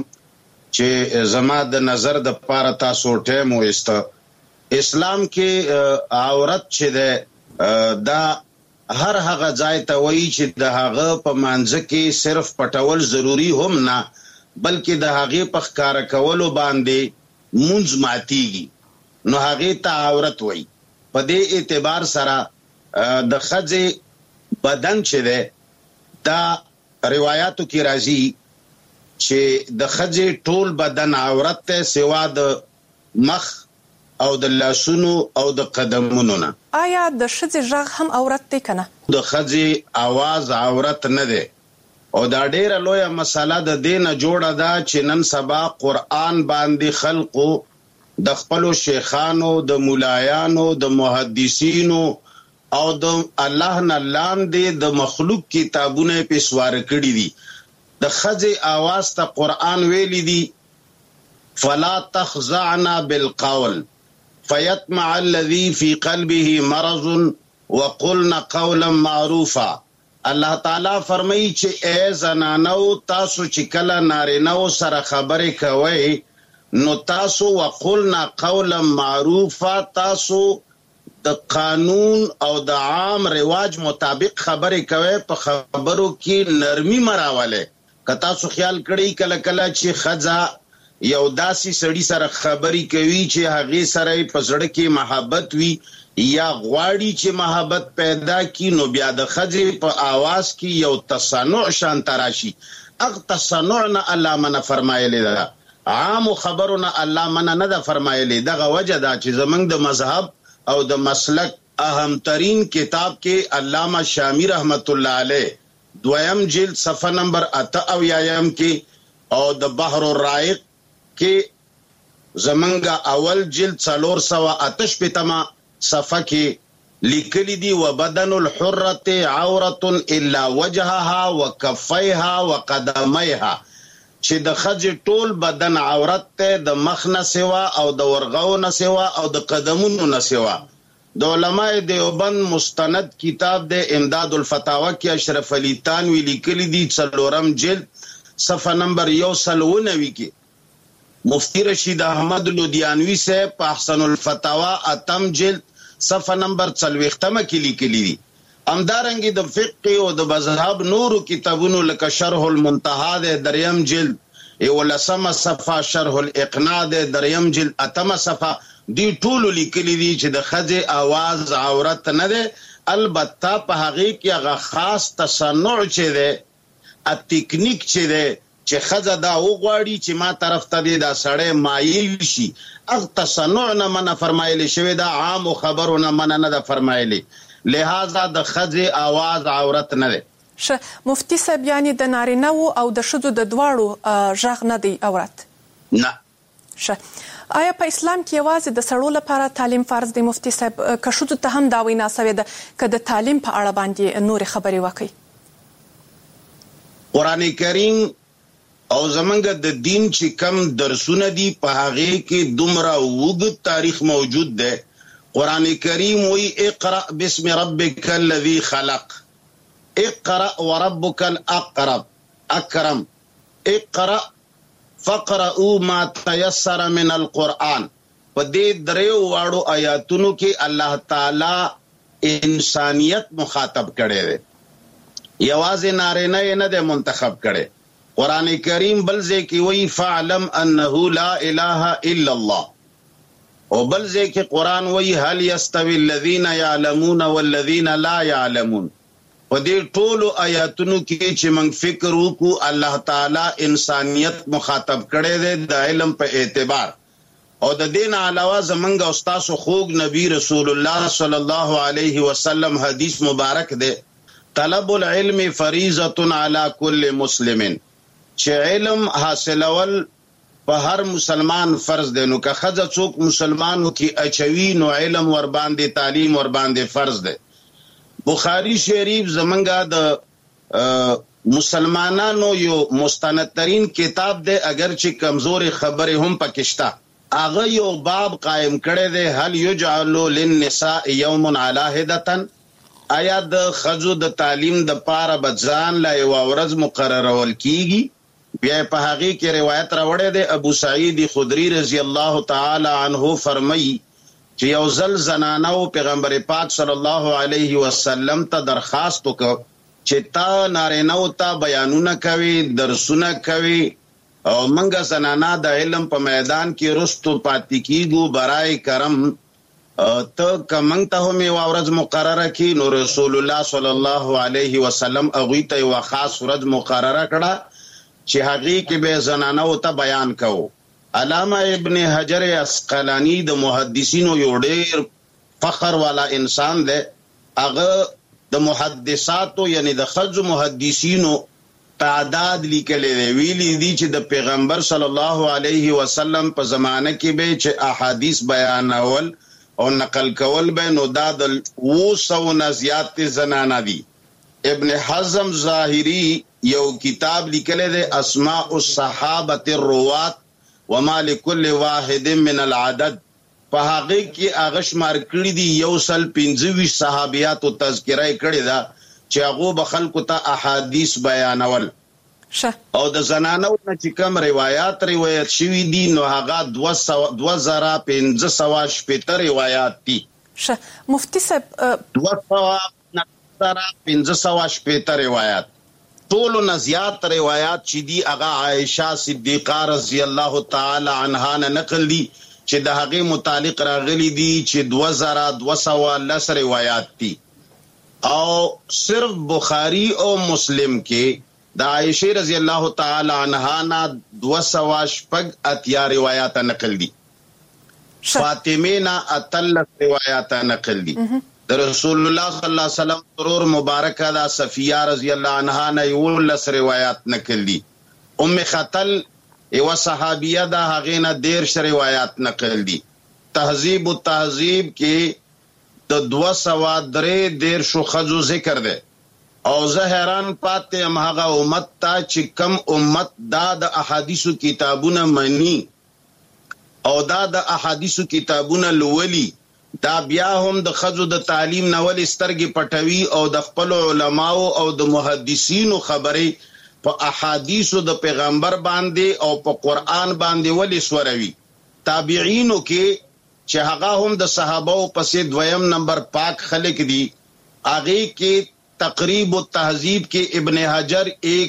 چې زما د نظر د پاره تاسو ټیم وایسته. اسلام کې عورت چې ده دا هر هغه ځای ته وایي چې د هغه په منځ کې صرف پټول ضروری هم نه بلکې د هغه په ښکارا کولو باندې مونږ ماتيږي نو هغه ته عورت وایي. په دې اعتبار سره د خځې بدن چې ده دا روایتو کې راځي چې د خځې ټول بدن عورت ته سوا د مخ او د لاسونو او د قدمونو نه. آیا د ښځې غږ هم عورت دی کنه؟ د ښځې आवाज عورت نه دی او دا ډیره لویه مسله د دې نه جوړه ده چې نن سبا قرآن باندې خلقو د خپل شیخانو د مولایانو د محدثینو او د الله نه لاندې د مخلوق کتابونه په سوار کړی دي. د خځې आवाज ته قرآن ویلی دی فلا تخضعنا بالقول فيطمع الذي في قلبه مرض وقلنا قولا معروفا. الله تعالی فرمایي چې ای زنانو تاسو چې کله نارینه‌و سره خبرې کوئ نو تاسو وقلنا قولا معروفا تاسو د قانون او د عام رواج مطابق خبرې کوي په خبرو کې نرمي مراواله. که تاسو خیال کړئ کله کله چې خځه یو داسي سړی سره خبرې کوي چې هغه سره په زړه کې محبت وي یا غواړي چې محبت پیدا کی نو بیا د خځې په आवाज کې یو تصنع شان تراشي. اغه تصنع نه الله منه فرمایلی ده عام خبرونه الله منه نه ده فرمایلی. دغه وجه دا چې زمنګ د مذهب او د مسلک اهم ترین کتاب کې علامہ شامی رحمت الله علیه دویم جلد صفحه نمبر 8 کې او د بحر الرائق کې زمنګ اول جلد 428 صفحه کې لیکلی دی وبدن الحرة عورة الا وجهها وكفيها وقدميها چې د خځې ټول بدن عورت ته د مخ نه سوا او د ورغو نه سوا او د قدمونو نه سوا. د علماء دیوبند مستند کتاب د امداد الفتاوا کې اشرف علی تانوی لیکلی دی 4 جلد صفحه نمبر 190 کې مفتی رشید احمد لودیانوی سے په احسن الفتاوا اتم جلد صفحه نمبر 40 کې لیکلی دی. امدارنګي د فقه او د مذهب نورو کتابونو لکه شرح المنتهى د دریم جلد 11 صفحه شرح الاقناع د دریم جلد 8 صفحه دی ټول لیکلي دي چې د خځې आवाज عورت نه ده. البته په هغه کې هغه خاص تصنع چې ده ا ټیکنیک چې ده چې خځه دا وغواړي چې ما طرف ته دی دا سړی مایل شي اغه تصنع نه منه فرمایلی شوی دا عام خبرونه منه نه ده فرمایلی لہذا د خځې आवाज عورت نه ده. مفتی صاحب یعنی د نارینه او د ښځو د دواړو ژغ نه دی عورت؟ نه. آیا په اسلام کې یوازې د سړو لپاره تعلیم فرض دی مفتی صاحب که ښځو ته هم دا وینا سوې ده که د تعلیم په اړه باندې نورې خبرې وکړي؟ قرآن کریم او زمونږ د دین چې کم درسونه دي په هغې کې دومره اوږد تاریخ موجود دی. قرآن کریم وی اقرأ بسم ربک الذی خلق، اقرأ وربک الاکرم، اقرأ فقرأوا ما تيسر من القرآن. په دې دریو واړو آیاتونو کې الله تعالی انسانیت مخاطب کړي دی، یوازې نارینه نه دی منتخب کړي. قرآن کریم بل ځای کې وی فاعلم انه لا اله الا الله، او بل ځای کې قرآن وی هل يستوي الذين يعلمون والذين لا يعلمون. په دې ټولو آیاتونو کې چې موږ فکر وکړو الله تعالی انسانیت مخاطب کړي دی د علم په اعتبار. او د دین علاوه زمونږ او ستاسو خوږ نبی رسول الله صلی الله علیه وسلم حدیث مبارک دی طلب العلم فریضة علی کل مسلم، چې علم حاصلول په هر مسلمان فرض دی. نو که ښځه څوک مسلمانو کې اچوي نو علم ور باندې تعلیم ور باندې فرض دی. بخاری شریف زمونږه د مسلمانانو یو مستندترین کتاب دی، اگر چې کمزور خبرې هم پکې شته. هغه یو باب قائم کړی دی هل یجعل للنساء یوم علی هدة، آیا د ښځو د تعلیم د پاره به ځان لا یوه ورځ مقررول کیږي؟ بیا په هغې کې روایت راوړی دی ابو سعید خدری رضی الله تعالی عنه فرمایي چې یو ځل زنانو پیغمبر پاک صلی الله علیه وسلم ته درخواست وکړ چې تا نارینه‌و ته بیانونه کوي، درسونه کوي، او منګه زنانا د علم په میدان کې رستو پاتې کیږو، برای کرم ته که منګ ته هم یوه ورځ مقرره کړي. نو رسول الله صلی الله علیه وسلم هغوی ته یوه خاص ورځ مقرره کړه چې هغې کې به زنانو ته بیان کوو. علامه ابن حجر عسقلانی د محدثینو یو ډیر فخر والا انسان دی. هغه د محدثاتو یعنی د ښځو محدثینو تعداد لیکلی دی. ویلي دي چې د پیغمبر صلی الله علیه وسلم په زمانه کې به چې احادیث بیانول او نقل کول به نو دا د 200 نه زیات زنانه دي. ابن حزم ظاهری یو کتاب لیکلی دی اسماء الصحابة الروات وما لكل واحد من العدد. په هغه کې هغه شمار کړي دي 125 صحابیاتو تذکره کړي ده چې هغه به خلکو ته احادیث بیانول. او د زنانو نه چې کوم روایت شوي دي نو هغه 2500 روایات دي. مفتی صاحب 2500 روایات ټولو نه زیات روایات چې دي هغه عائشه صدیقه رضی الله تعالی عنها نه نقل دي چې د هغې متعلق راغلي دي چې 2210 روایات دي. او صرف بخاری او مسلم کې د عائشه رضی الله تعالی عنها نه 280 روایات نقل دي. فاطمه نه 13 روایات نقل دي. د رسول الله صلی الله علیه وسلم ترور مبارکه دا صفیه رضی الله عنها نه 11 روایات نقل دي. ام خطل یو صحابیه دا هغې نه 13 روایات نقل دي. تهذیب التهذیب کې د 213 ښځو ذکر دی. او زه حیران پاتې یم هغه امت ته چې کم امت دا د احادیثو کتابونه مني او دا د احادیثو کتابونه لولي، دا بیا هم د ښځو د تعلیم نه ولې سترګې پټوي او د خپلو علماو او د محدثینو خبرې په احادیثو د پیغمبر باندې او په قرآن باندې ولې سوروي. تابعینو کې چې هغه هم د صحابو پسې دویم نمبر پاک خلک دي، هغې کې تقریب التهذیب کې ابن حجر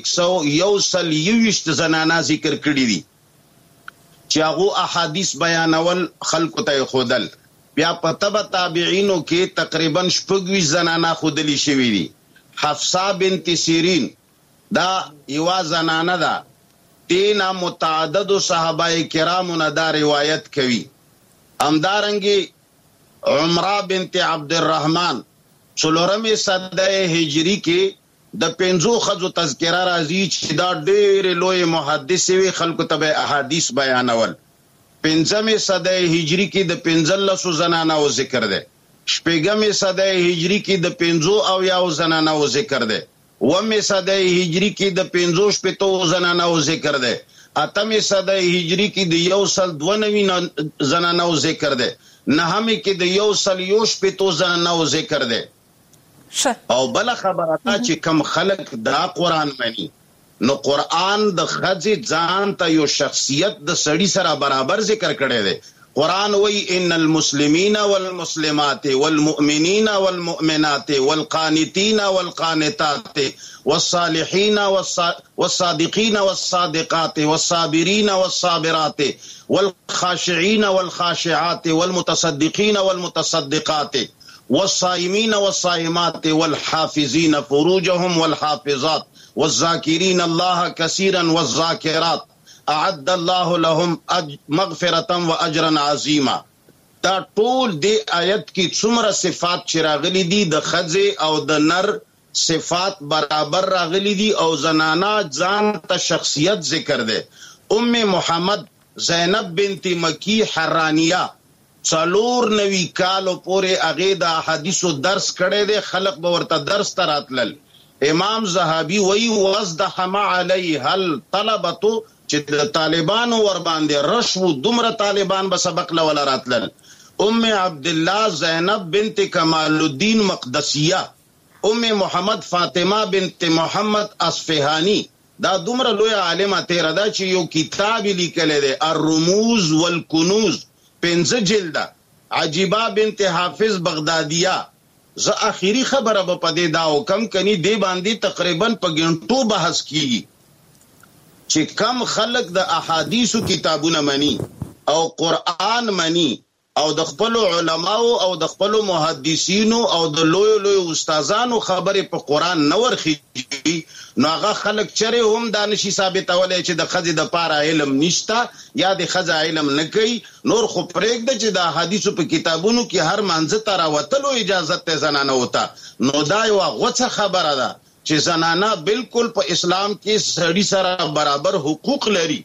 121 زنانا ذکر کړی دي چې هغه احادیث بیانول خلکو ته خودل. بیا په تبع تابعینو کې تقریبا 26 زنانا خودلی شوی دي. حفصه بنت سیرین دا یو زنانه ده، تینا متعدد صحابه کرامو نه دا روایت کوي. همدارنګي عمره بنت عبد الرحمن څلورمه صده هجری کې د 5 خزو تذکرہ راځي چې دا ډېر لوی محدث وی، خلکو ته احادیث بیانول. 5مه صده هجری کې د 15 زنانو ذکر ده. 8مه صده هجری کې د 50 زنانو ذکر ده. 9مه صده هجری کې د 55 زنانو ذکر ده. 8مه صده هجری کې د 192 زنانو ذکر ده. 9مه کې د 155 زنانو ذکر ده. او بل خبره تا چې کم خلق دا قرآن مانی، نو قرآن د خځې ځان ته یو شخصیت د سړی سره برابر ذکر کړی دی. قرآن وی ان المسلمین والمسلمات والمؤمنین والمؤمنات والقانتین والقانتات والصالحین والصادقین والصادقات والصابرین والصابرات والخاشعین والخاشعات والمتصدقین والمتصدقات والصائمين والصائمات والحافظين فروجهم والحافظات والذاكرين الله كثيرا والذاكرات اعد الله لهم مغفرة واجرا عظيما. دا ټول دی آیت کی څومره صفات چې راغلي دي د خځې او د نر صفات برابر راغلي دي او زنانا ځان ته شخصیت ذکر ده. ام محمد زینب بنت مکی حرانیه 94 کالو پورې هغه د حدیثو درس کړی دی، خلق به ورته درس ته راتلل. امام زهابي وی وازدحم علیها الطلبه چې د طالبانو ور باندې رشو دومره طالبان به سبق لول راتلل. ام عبد الله زینب بنت کمال الدین مقدسیه، ام محمد فاطمه بنت محمد اصفهانی دا دومره لوی عالمه تیر ده چې یو کتاب لیکل دی الرموز والکنوز 5 جلده. عجیبه بنت حافظ بغدادیه. زه اخیری خبره به پدې دا حکم کني دی باندې تقریبا په غنټو بحث کیږي چې کم خلق د احادیثو کتابونه مني او قرآن مني او د خپل علماو او د خپل محدثینو او د لوی لوی استادانو خبره په قرآن نه ورخي، نو هغه خلک چره هم دانشي ثابتولای چې د خځې د پاره علم نشتا یا د خځه علم نه کوي. نور خو پرېږده چې د حدیثو په کتابونو کې هر منځ ته راوتلو اجازه ته زنانه وتا، نو دا یو غوڅه خبره ده چې زنانه بالکل په اسلام کې سړي سره برابر حقوق لري.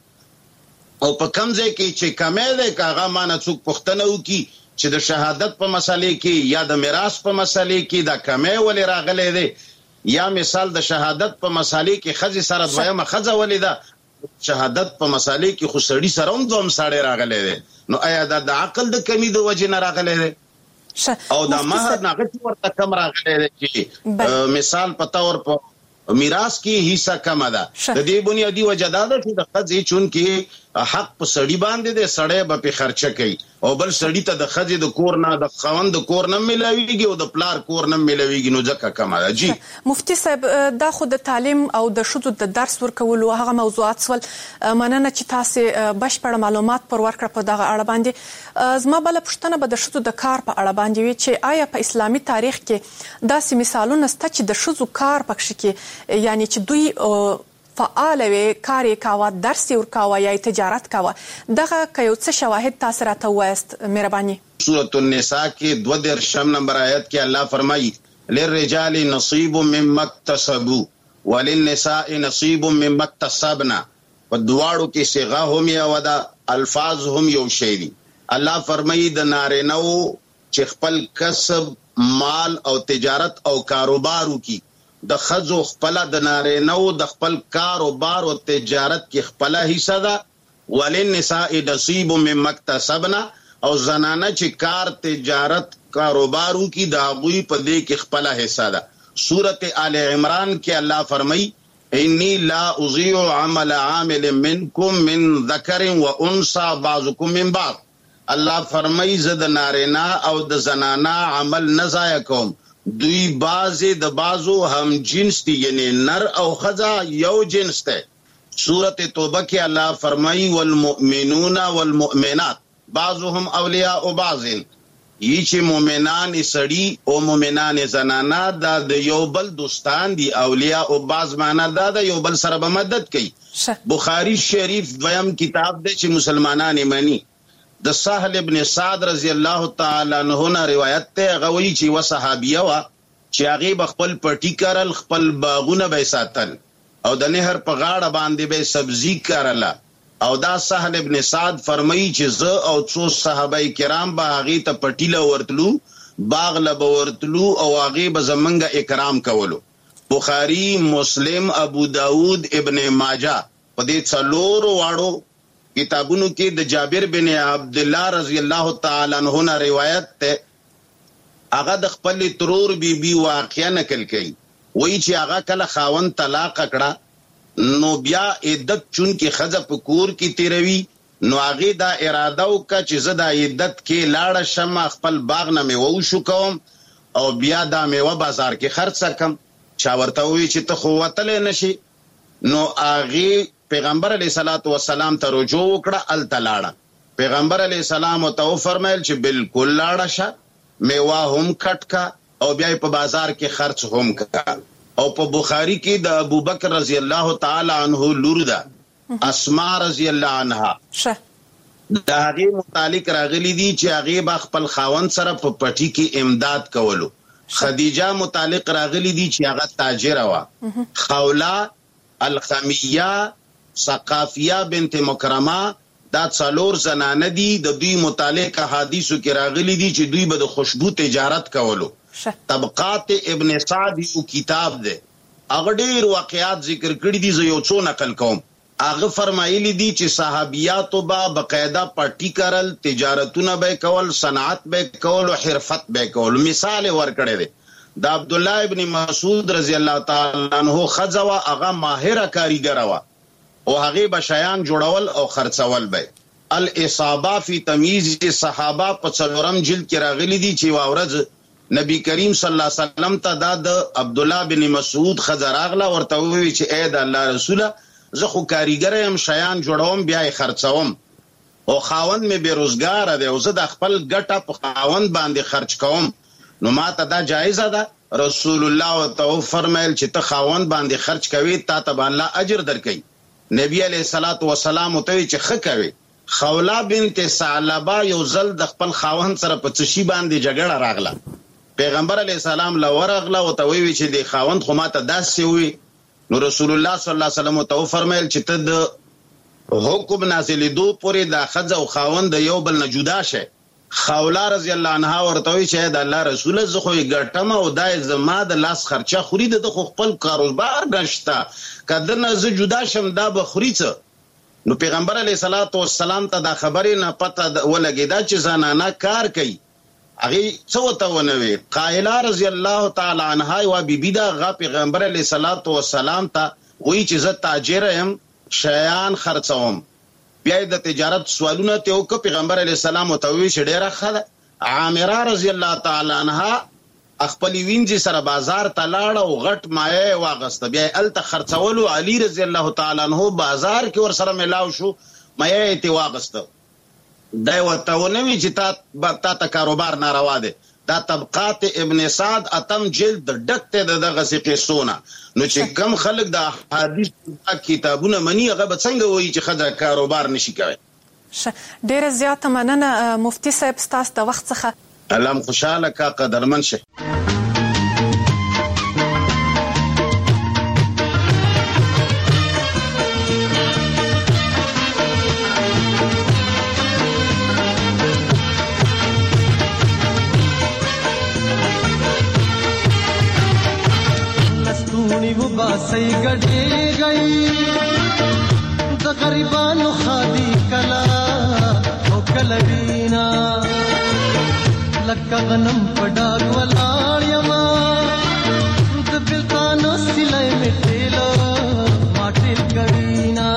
او په کم ځای کې چې کمې ده کاغه مانه څوک پښتنه وکي چې د شهادت په مسالې کې یا د میراث په مسالې کې دا کمې ولې راغلې ده، یا مثال د شهادت په مسالې کې خځې سره دویمه خځه ولې ده، شهادت په مسالې کې خو سړي سره هم دوم ساړې راغلې ده. نو آیا دا د عقل د کمی د وجې نه راغلې ده او دا مهر ناغت ورته کم راغلې ده چې مثال په تور په میراث کې حصہ کم ده. د دې بنیادی وجه دا ده چې د خځې چون کې حق په سړی باندې ده، سړی به په خرچه کوي او بل سړی ته د خځې د کور نه د خوند د کور نه ملويږي او د پلار کور نه ملويږي، نو ځکه کم ده. جی مفتي صاحب دا خو د تعلیم او د شذو د درس ورکول او هغه موضوعات سول مننه چې تاسو بشپړ معلومات پر ورکړه په دغه اړه باندې. زما بل پښتنه به د شذو د کار په اړه باندې وی چې آیا په اسلامي تاریخ کې داسې مثالونه ست چې د شذو کار پکښ کې یعنی چې دوی فعال وي، کار یې کاوه، درس یې ورکاوه یا تجارت کاوه، دغه یو څه شواهد تاسو راته وایست مهرباني. سورۃ النساء کې 22 نمبر آیت کې الله فرمایي للرجال نصیب مما اکتسبوا وللنساء نصیب مما اکتسبنا. په دواړو کې صيغه هم یو ده، الفاظ هم یو شی دي. الله فرمایي د نارینو چې خپل کسب مال او تجارت او کاروبارو کې د خزو خپل د نارینو د خپل کاروبار او تجارت کې خپل حصہ ده. وللنساء نصیب مما اکتسبنا او زنانه چې کار تجارت کاروبارو کې د غوی په دې کې خپل حصہ ده. سورۃ آل عمران کې الله فرمایي انی لا اضيع عمل عامل منکم من ذکر و انثى بعضکم من بعض. الله فرمایي زه د نارینا او د زنانا عمل نه ضایع کوم، دوی بازه د بازو هم جنس دي، یعنی نر او خزا یو جنس ته. سورۃ توبه کې الله فرمایي والمؤمنون والمؤمنات بعضهم اولیاء بعض، یی چې مؤمنان سړي او مؤمنان زنانا دا د یو بل دوستان دي. اولیاء او بعض معنا دا د یو بل سره به مدد کوي. بخاری شریف دویم کتاب دی چې مسلمانان یې مني. د سهل ابن سعد رضی الله تعالی عنہ نه روایت ته غوي چې و صحابیه وا چې هغه خپل پټی کارل، خپل باغونه به ساتل او د نهر په غاړه باندې به سبزی کارله. او دا سهل ابن سعد فرمایي چې زه او څو صحابه کرام به هغه ته پټی له ورتلو، باغ له ورتلو او هغه به زمنګ اکرام کولو. بخاری، مسلم، ابو داود، ابن ماجه په دې څلورو واړو کتابونو کې د جابر بن عبد الله رضی الله تعالی عنہ نه روایت ته هغه د خپل ترور بیبي واقعا نقل کړي. وایي چې هغه کله خاوند طلاق کړه نو بیا عدت چون کې خزه په کور کې تیروي، نو هغه دا اراده وکړه چې زه د عدت کې لاړه شم، خپل باغ نه میوه وشو کوم او بیا دا میوه بازار کې خرڅ کړم. چا ورته وایي چې ته خو وتلی نشي. نو هغه پیغمبر علیه الصلاۃ والسلام ته رجوع وکړه، الته لاړه. پیغمبر علیه السلام ته فرمایل چې بالکل لاړه شه، میوه هم کټ کا او بیا په بازار کې خرڅ هم کا. او په بخاری کې د ابو بکر رضی الله تعالی عنہ لور ده اسماء رضی الله عنها د هغه متعلق راغلی دي چې هغه خپل خاوند سره په پټی کې امداد کولو. خدیجه متعلق راغلی دي چې هغه تاجر وا. خوله، الخمیه، ثقافیه بنت مکرمه دا څلور زنانه دي. د دوی متعلق احادیثو کې راغلي دي چې دوی به د خوشبو تجارت کولو. طبقات ابن سعد یو کتاب دی، هغه ډیر واقعات ذکر کړي دي، زه یو څو نقل کوم. هغه فرمایلی دي چې صحابیاتو به بقاعده پټی کارل، تجارتونه به کول، صنعت به کول او حرفت به کول. مثال ورکړی دی د عبد الله ابن مسعود رضی الله تعالی عنہ خزوا هغه ماهر کاریګر وا او هغه بشیان جوړول او خرڅول به. الاصابه فی تمییز صحابه په څلورم جلد کې راغلی دي چې واورز نبی کریم صلی الله علیه وسلم ته د عبد الله بن مسعود خزراغله ورته وی چې اے د الله رسوله زه خو کاریګر یم، شیان جوړوم بیا یې خرڅوم او خاوند مې بیروزګار دی او زه د خپل ګټه په خاوند باندې خرچ کوم، نو ما ته دا جایزه ده. رسول الله تعالی فرمایل چې ته خاوند باندې خرچ کوي تا ته الله اجر درکړي. نبی علیہ الصلوۃ والسلام ته چې خه کوي. خوله بنت ثعلبه یو ځل د خپل خاوند سره په څشي باندې جګړه راغله. پیغمبر علیہ السلام له ورغله او ته وی چې د خاوند خو ماته داسې وي. نو رسول الله صلی الله علیه وسلم ته فرمایل چې ته د حکم نازلېدو پورې د خځه او خاوند د یو بل نه جدا شه. خوله رضی الله عنها ورته وی چې د الله رسول زه خو ګټم او دای زما د لاس خرچه خوري، د خو خپل کاروبار نشته، کله نه زه جدا شم دا به خوري څه. نو پیغمبر علیه الصلاۃ والسلام ته دا خبرې نه پته ولګیدا چې زنانه کار کوي. هغه څه وته ونوي. قائله رضی الله تعالی عنها او بیبی دا غ پیغمبر علیه الصلاۃ والسلام ته وی چې زه تاجر یم، شیان خرڅوم. بیا د تجارت سوالونه ته او پیغمبر علیه السلام ته وی چې ډیره ښه. عامره رضی الله تعالی عنها خپل وینځي سره بازار ته لاړه او غټ مایه واغسته، بیا الته خرڅولو. علی رضی الله تعالی عنہ بازار کې ور سره ملاو شو، مایه ته واغسته. دا وته ونوي چې تا ته کاروبار ناروا دی. دا طبقات ابن سعد اتم جلد ډکته دغه قصونه. نو چې کم خلک د حدیث کتابونه مني هغه به څنګه وایي چې خدای کاروبار نشي کوي. ډیره زیاته مننه مفتی صاحب ستاسو د وخت څخه. الله خوشاله کا قدرمن شه. बासई गढ़े गई तो गरीबानो खादी कला हो कलवीना लक्का गनम पडाग वलायमा तो बिल्तानो सिलाई मिटेलो माटिल गवीना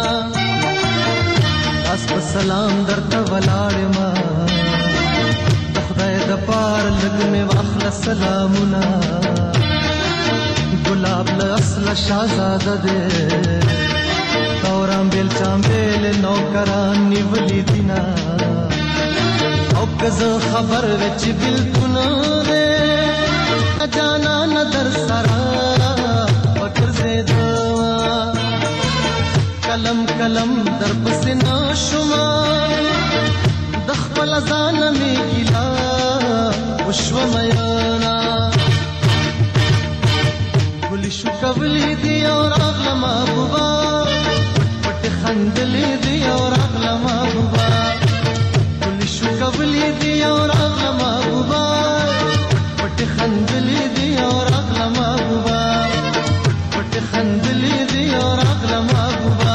अस्प सलाम दर्द वलायमा खुदाय द पार लग में वाखला سلامونه ګلاب له اصل شاهزاده ده اورام بیل چامبل نوکران نیولې دینا او کزه خبر وچ بالکل ده جانا نظر سرا فکر زیدا کلم کلم در پسنا شما دخل ځان می ګلا وشو میانا ګل شو کولې دی او راغله محبوبا پټ خندلې دی او راغله محبوبا ګل شو کولې دی او راغله محبوبا پټ خندلې دی او راغله محبوبا پټ خندلې دی او راغله محبوبا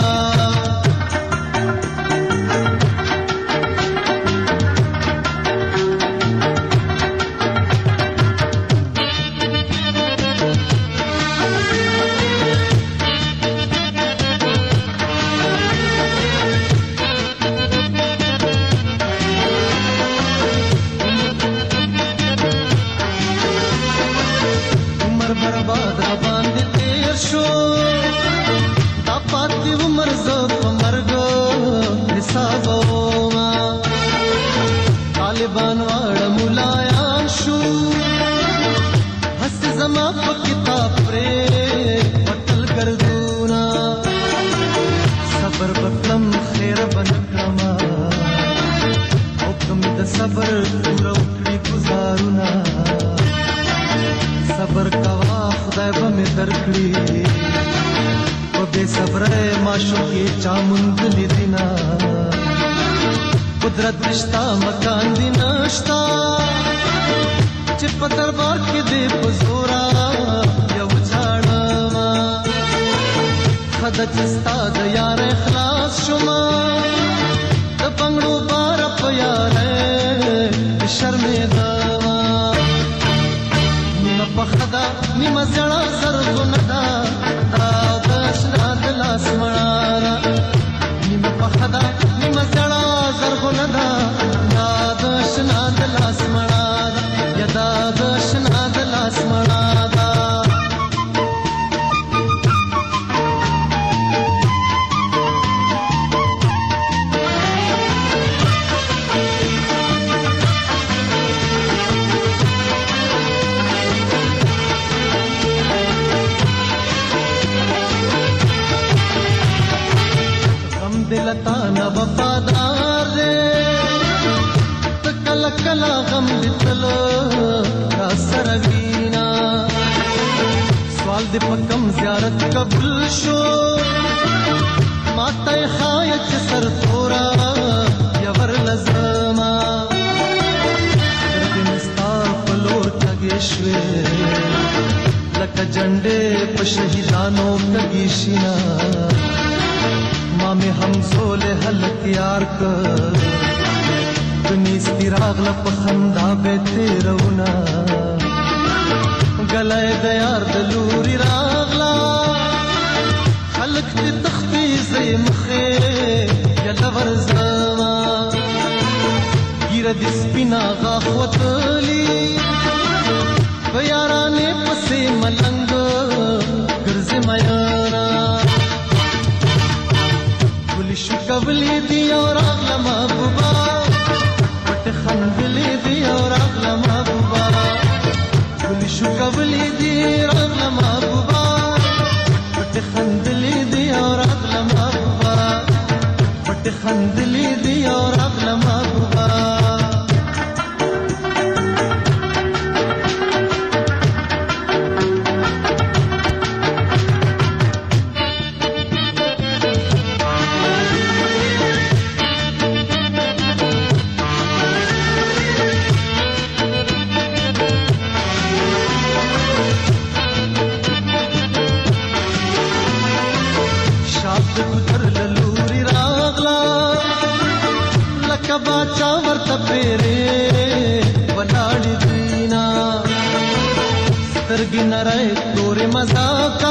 سترګې نری تورې مزاکا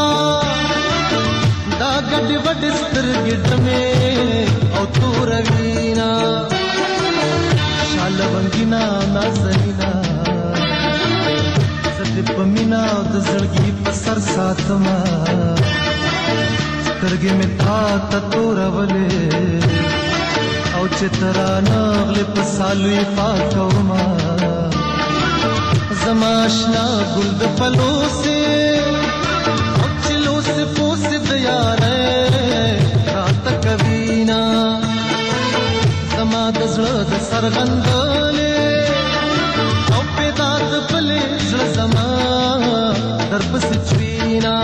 دا ګډ وډ سترګې ډمې او تور وینا شال ونګینا نازنینا زما سترګې مې تا ته تورولې او چې ترانه غلې په سالوی پاکوما زما آشنا ګل د پلوسې او چې لوسې پوسې د یارې راته کوینا زما د زړه د سرغندلې او پیدا د بلې زړه زما در پسې چوینا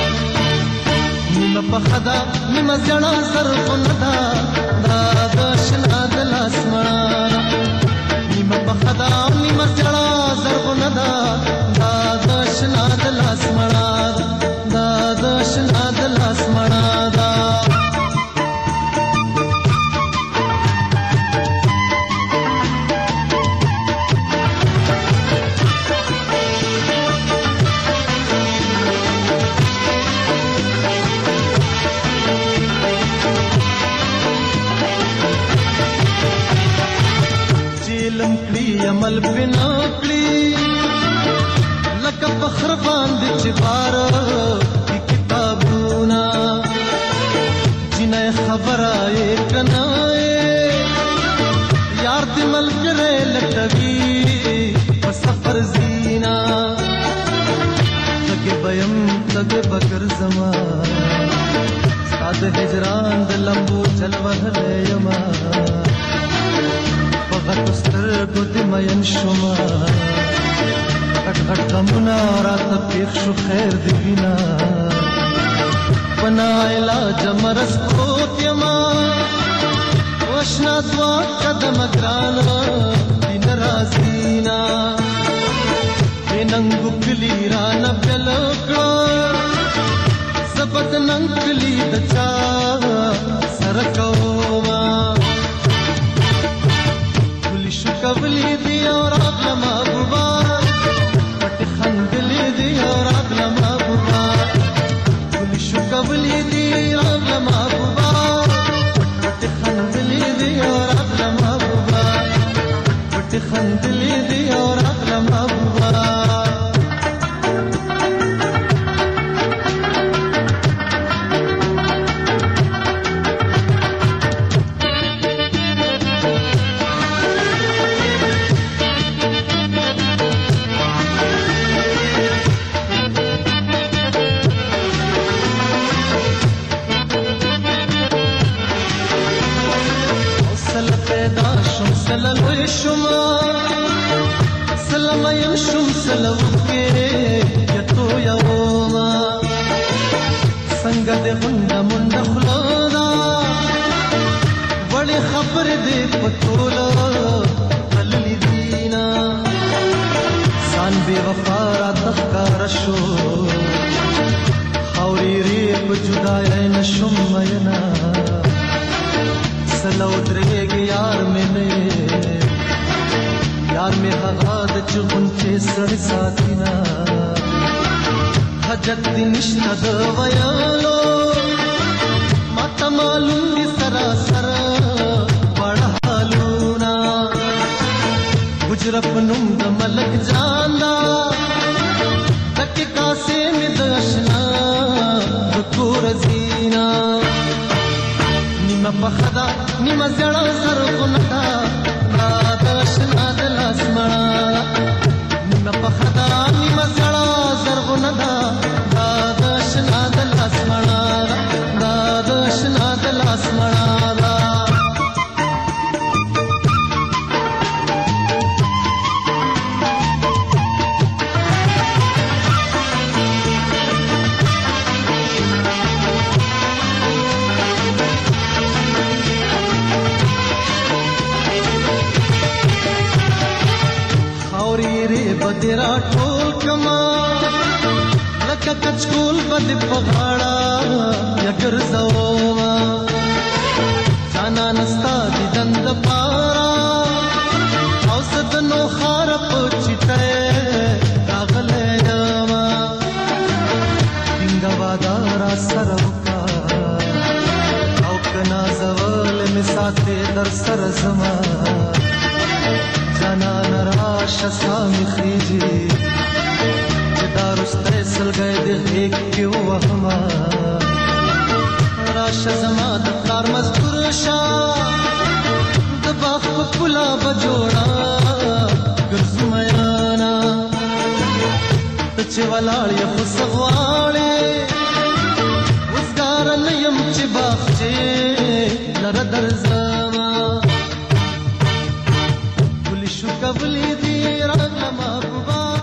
نیمه پخدا نیمه زړه زرغونه ده دا د شنا د لاس مړه نیمه پخدا نیمه زړه زرغونه ده دا د شنا د لاس مړه دا د شنا د لاس مړه ده عمل بنا کړی لکه فخر باندې چې بار کی کتابونه جنې خبره یې کنه یار دې ملګری لټوي په سفر زینا لکه بیم لکه بکر زما ساده هجران د لمبو چل وهلې یما غټستر ګد مین شوما غټ غټ غمونه راته پیښ شو خیر دی وینا بنا علاج مرس پروت یما وشنا دوا قدم ګران دین رازینا ننګ کلی را نبل کړه سبد ننګ کلی دچا سرکوما کبلی دی اور اغلا محبوبا پٹ خندلی دی اور اغلا محبوبا کلی شو کبلی دی اغلا محبوبا پٹ خندلی دی اور اغلا محبوبا پٹ خندلی دی اور اغلا محبوبا سلام شما سلام یم شم سلام کې یتو یوما څنګه دې غونډه مونډه خلادا وړي خبر دې پټولا تللی دینا سان بے وفا را تخکار شو خوري ری په جدای نشم مینا سلو درېږي یار مې نه یار مې هغه د چغون چې سړی ساتینا حجت دې نشته د ویالو ماته معلوم دي سراسر بڑا حالونه گجرف نوم د ملک جاندا تک کاسې مې د اشنا د کور زینا نیمه پخدا نیمه زړه زرغونه ده دا د شنا د لاس مړه نیمه پخدا نیمه زړه زرغونه ده دا د شنا د لاس مړه دا د شنا د لاس مړه तेरा ټول کما لکه کچکول بد پغاړه یګر زوما جانا نستا دي دند پارا او ست نو خار پچټه راغله یما څنګه وادارا سروکا او کنا زول می ساتي در سر زما جانا نراش سامي خيجي چې دارسته ټولګی د غېږ کې ووهمه راشه زما د پلار مزدور شه د باغ په پوله به جوړه ګرځو میانا ته چې ولاړ یې خو څه غواړې اوس ګاره نه یم چې باغچې لره درځه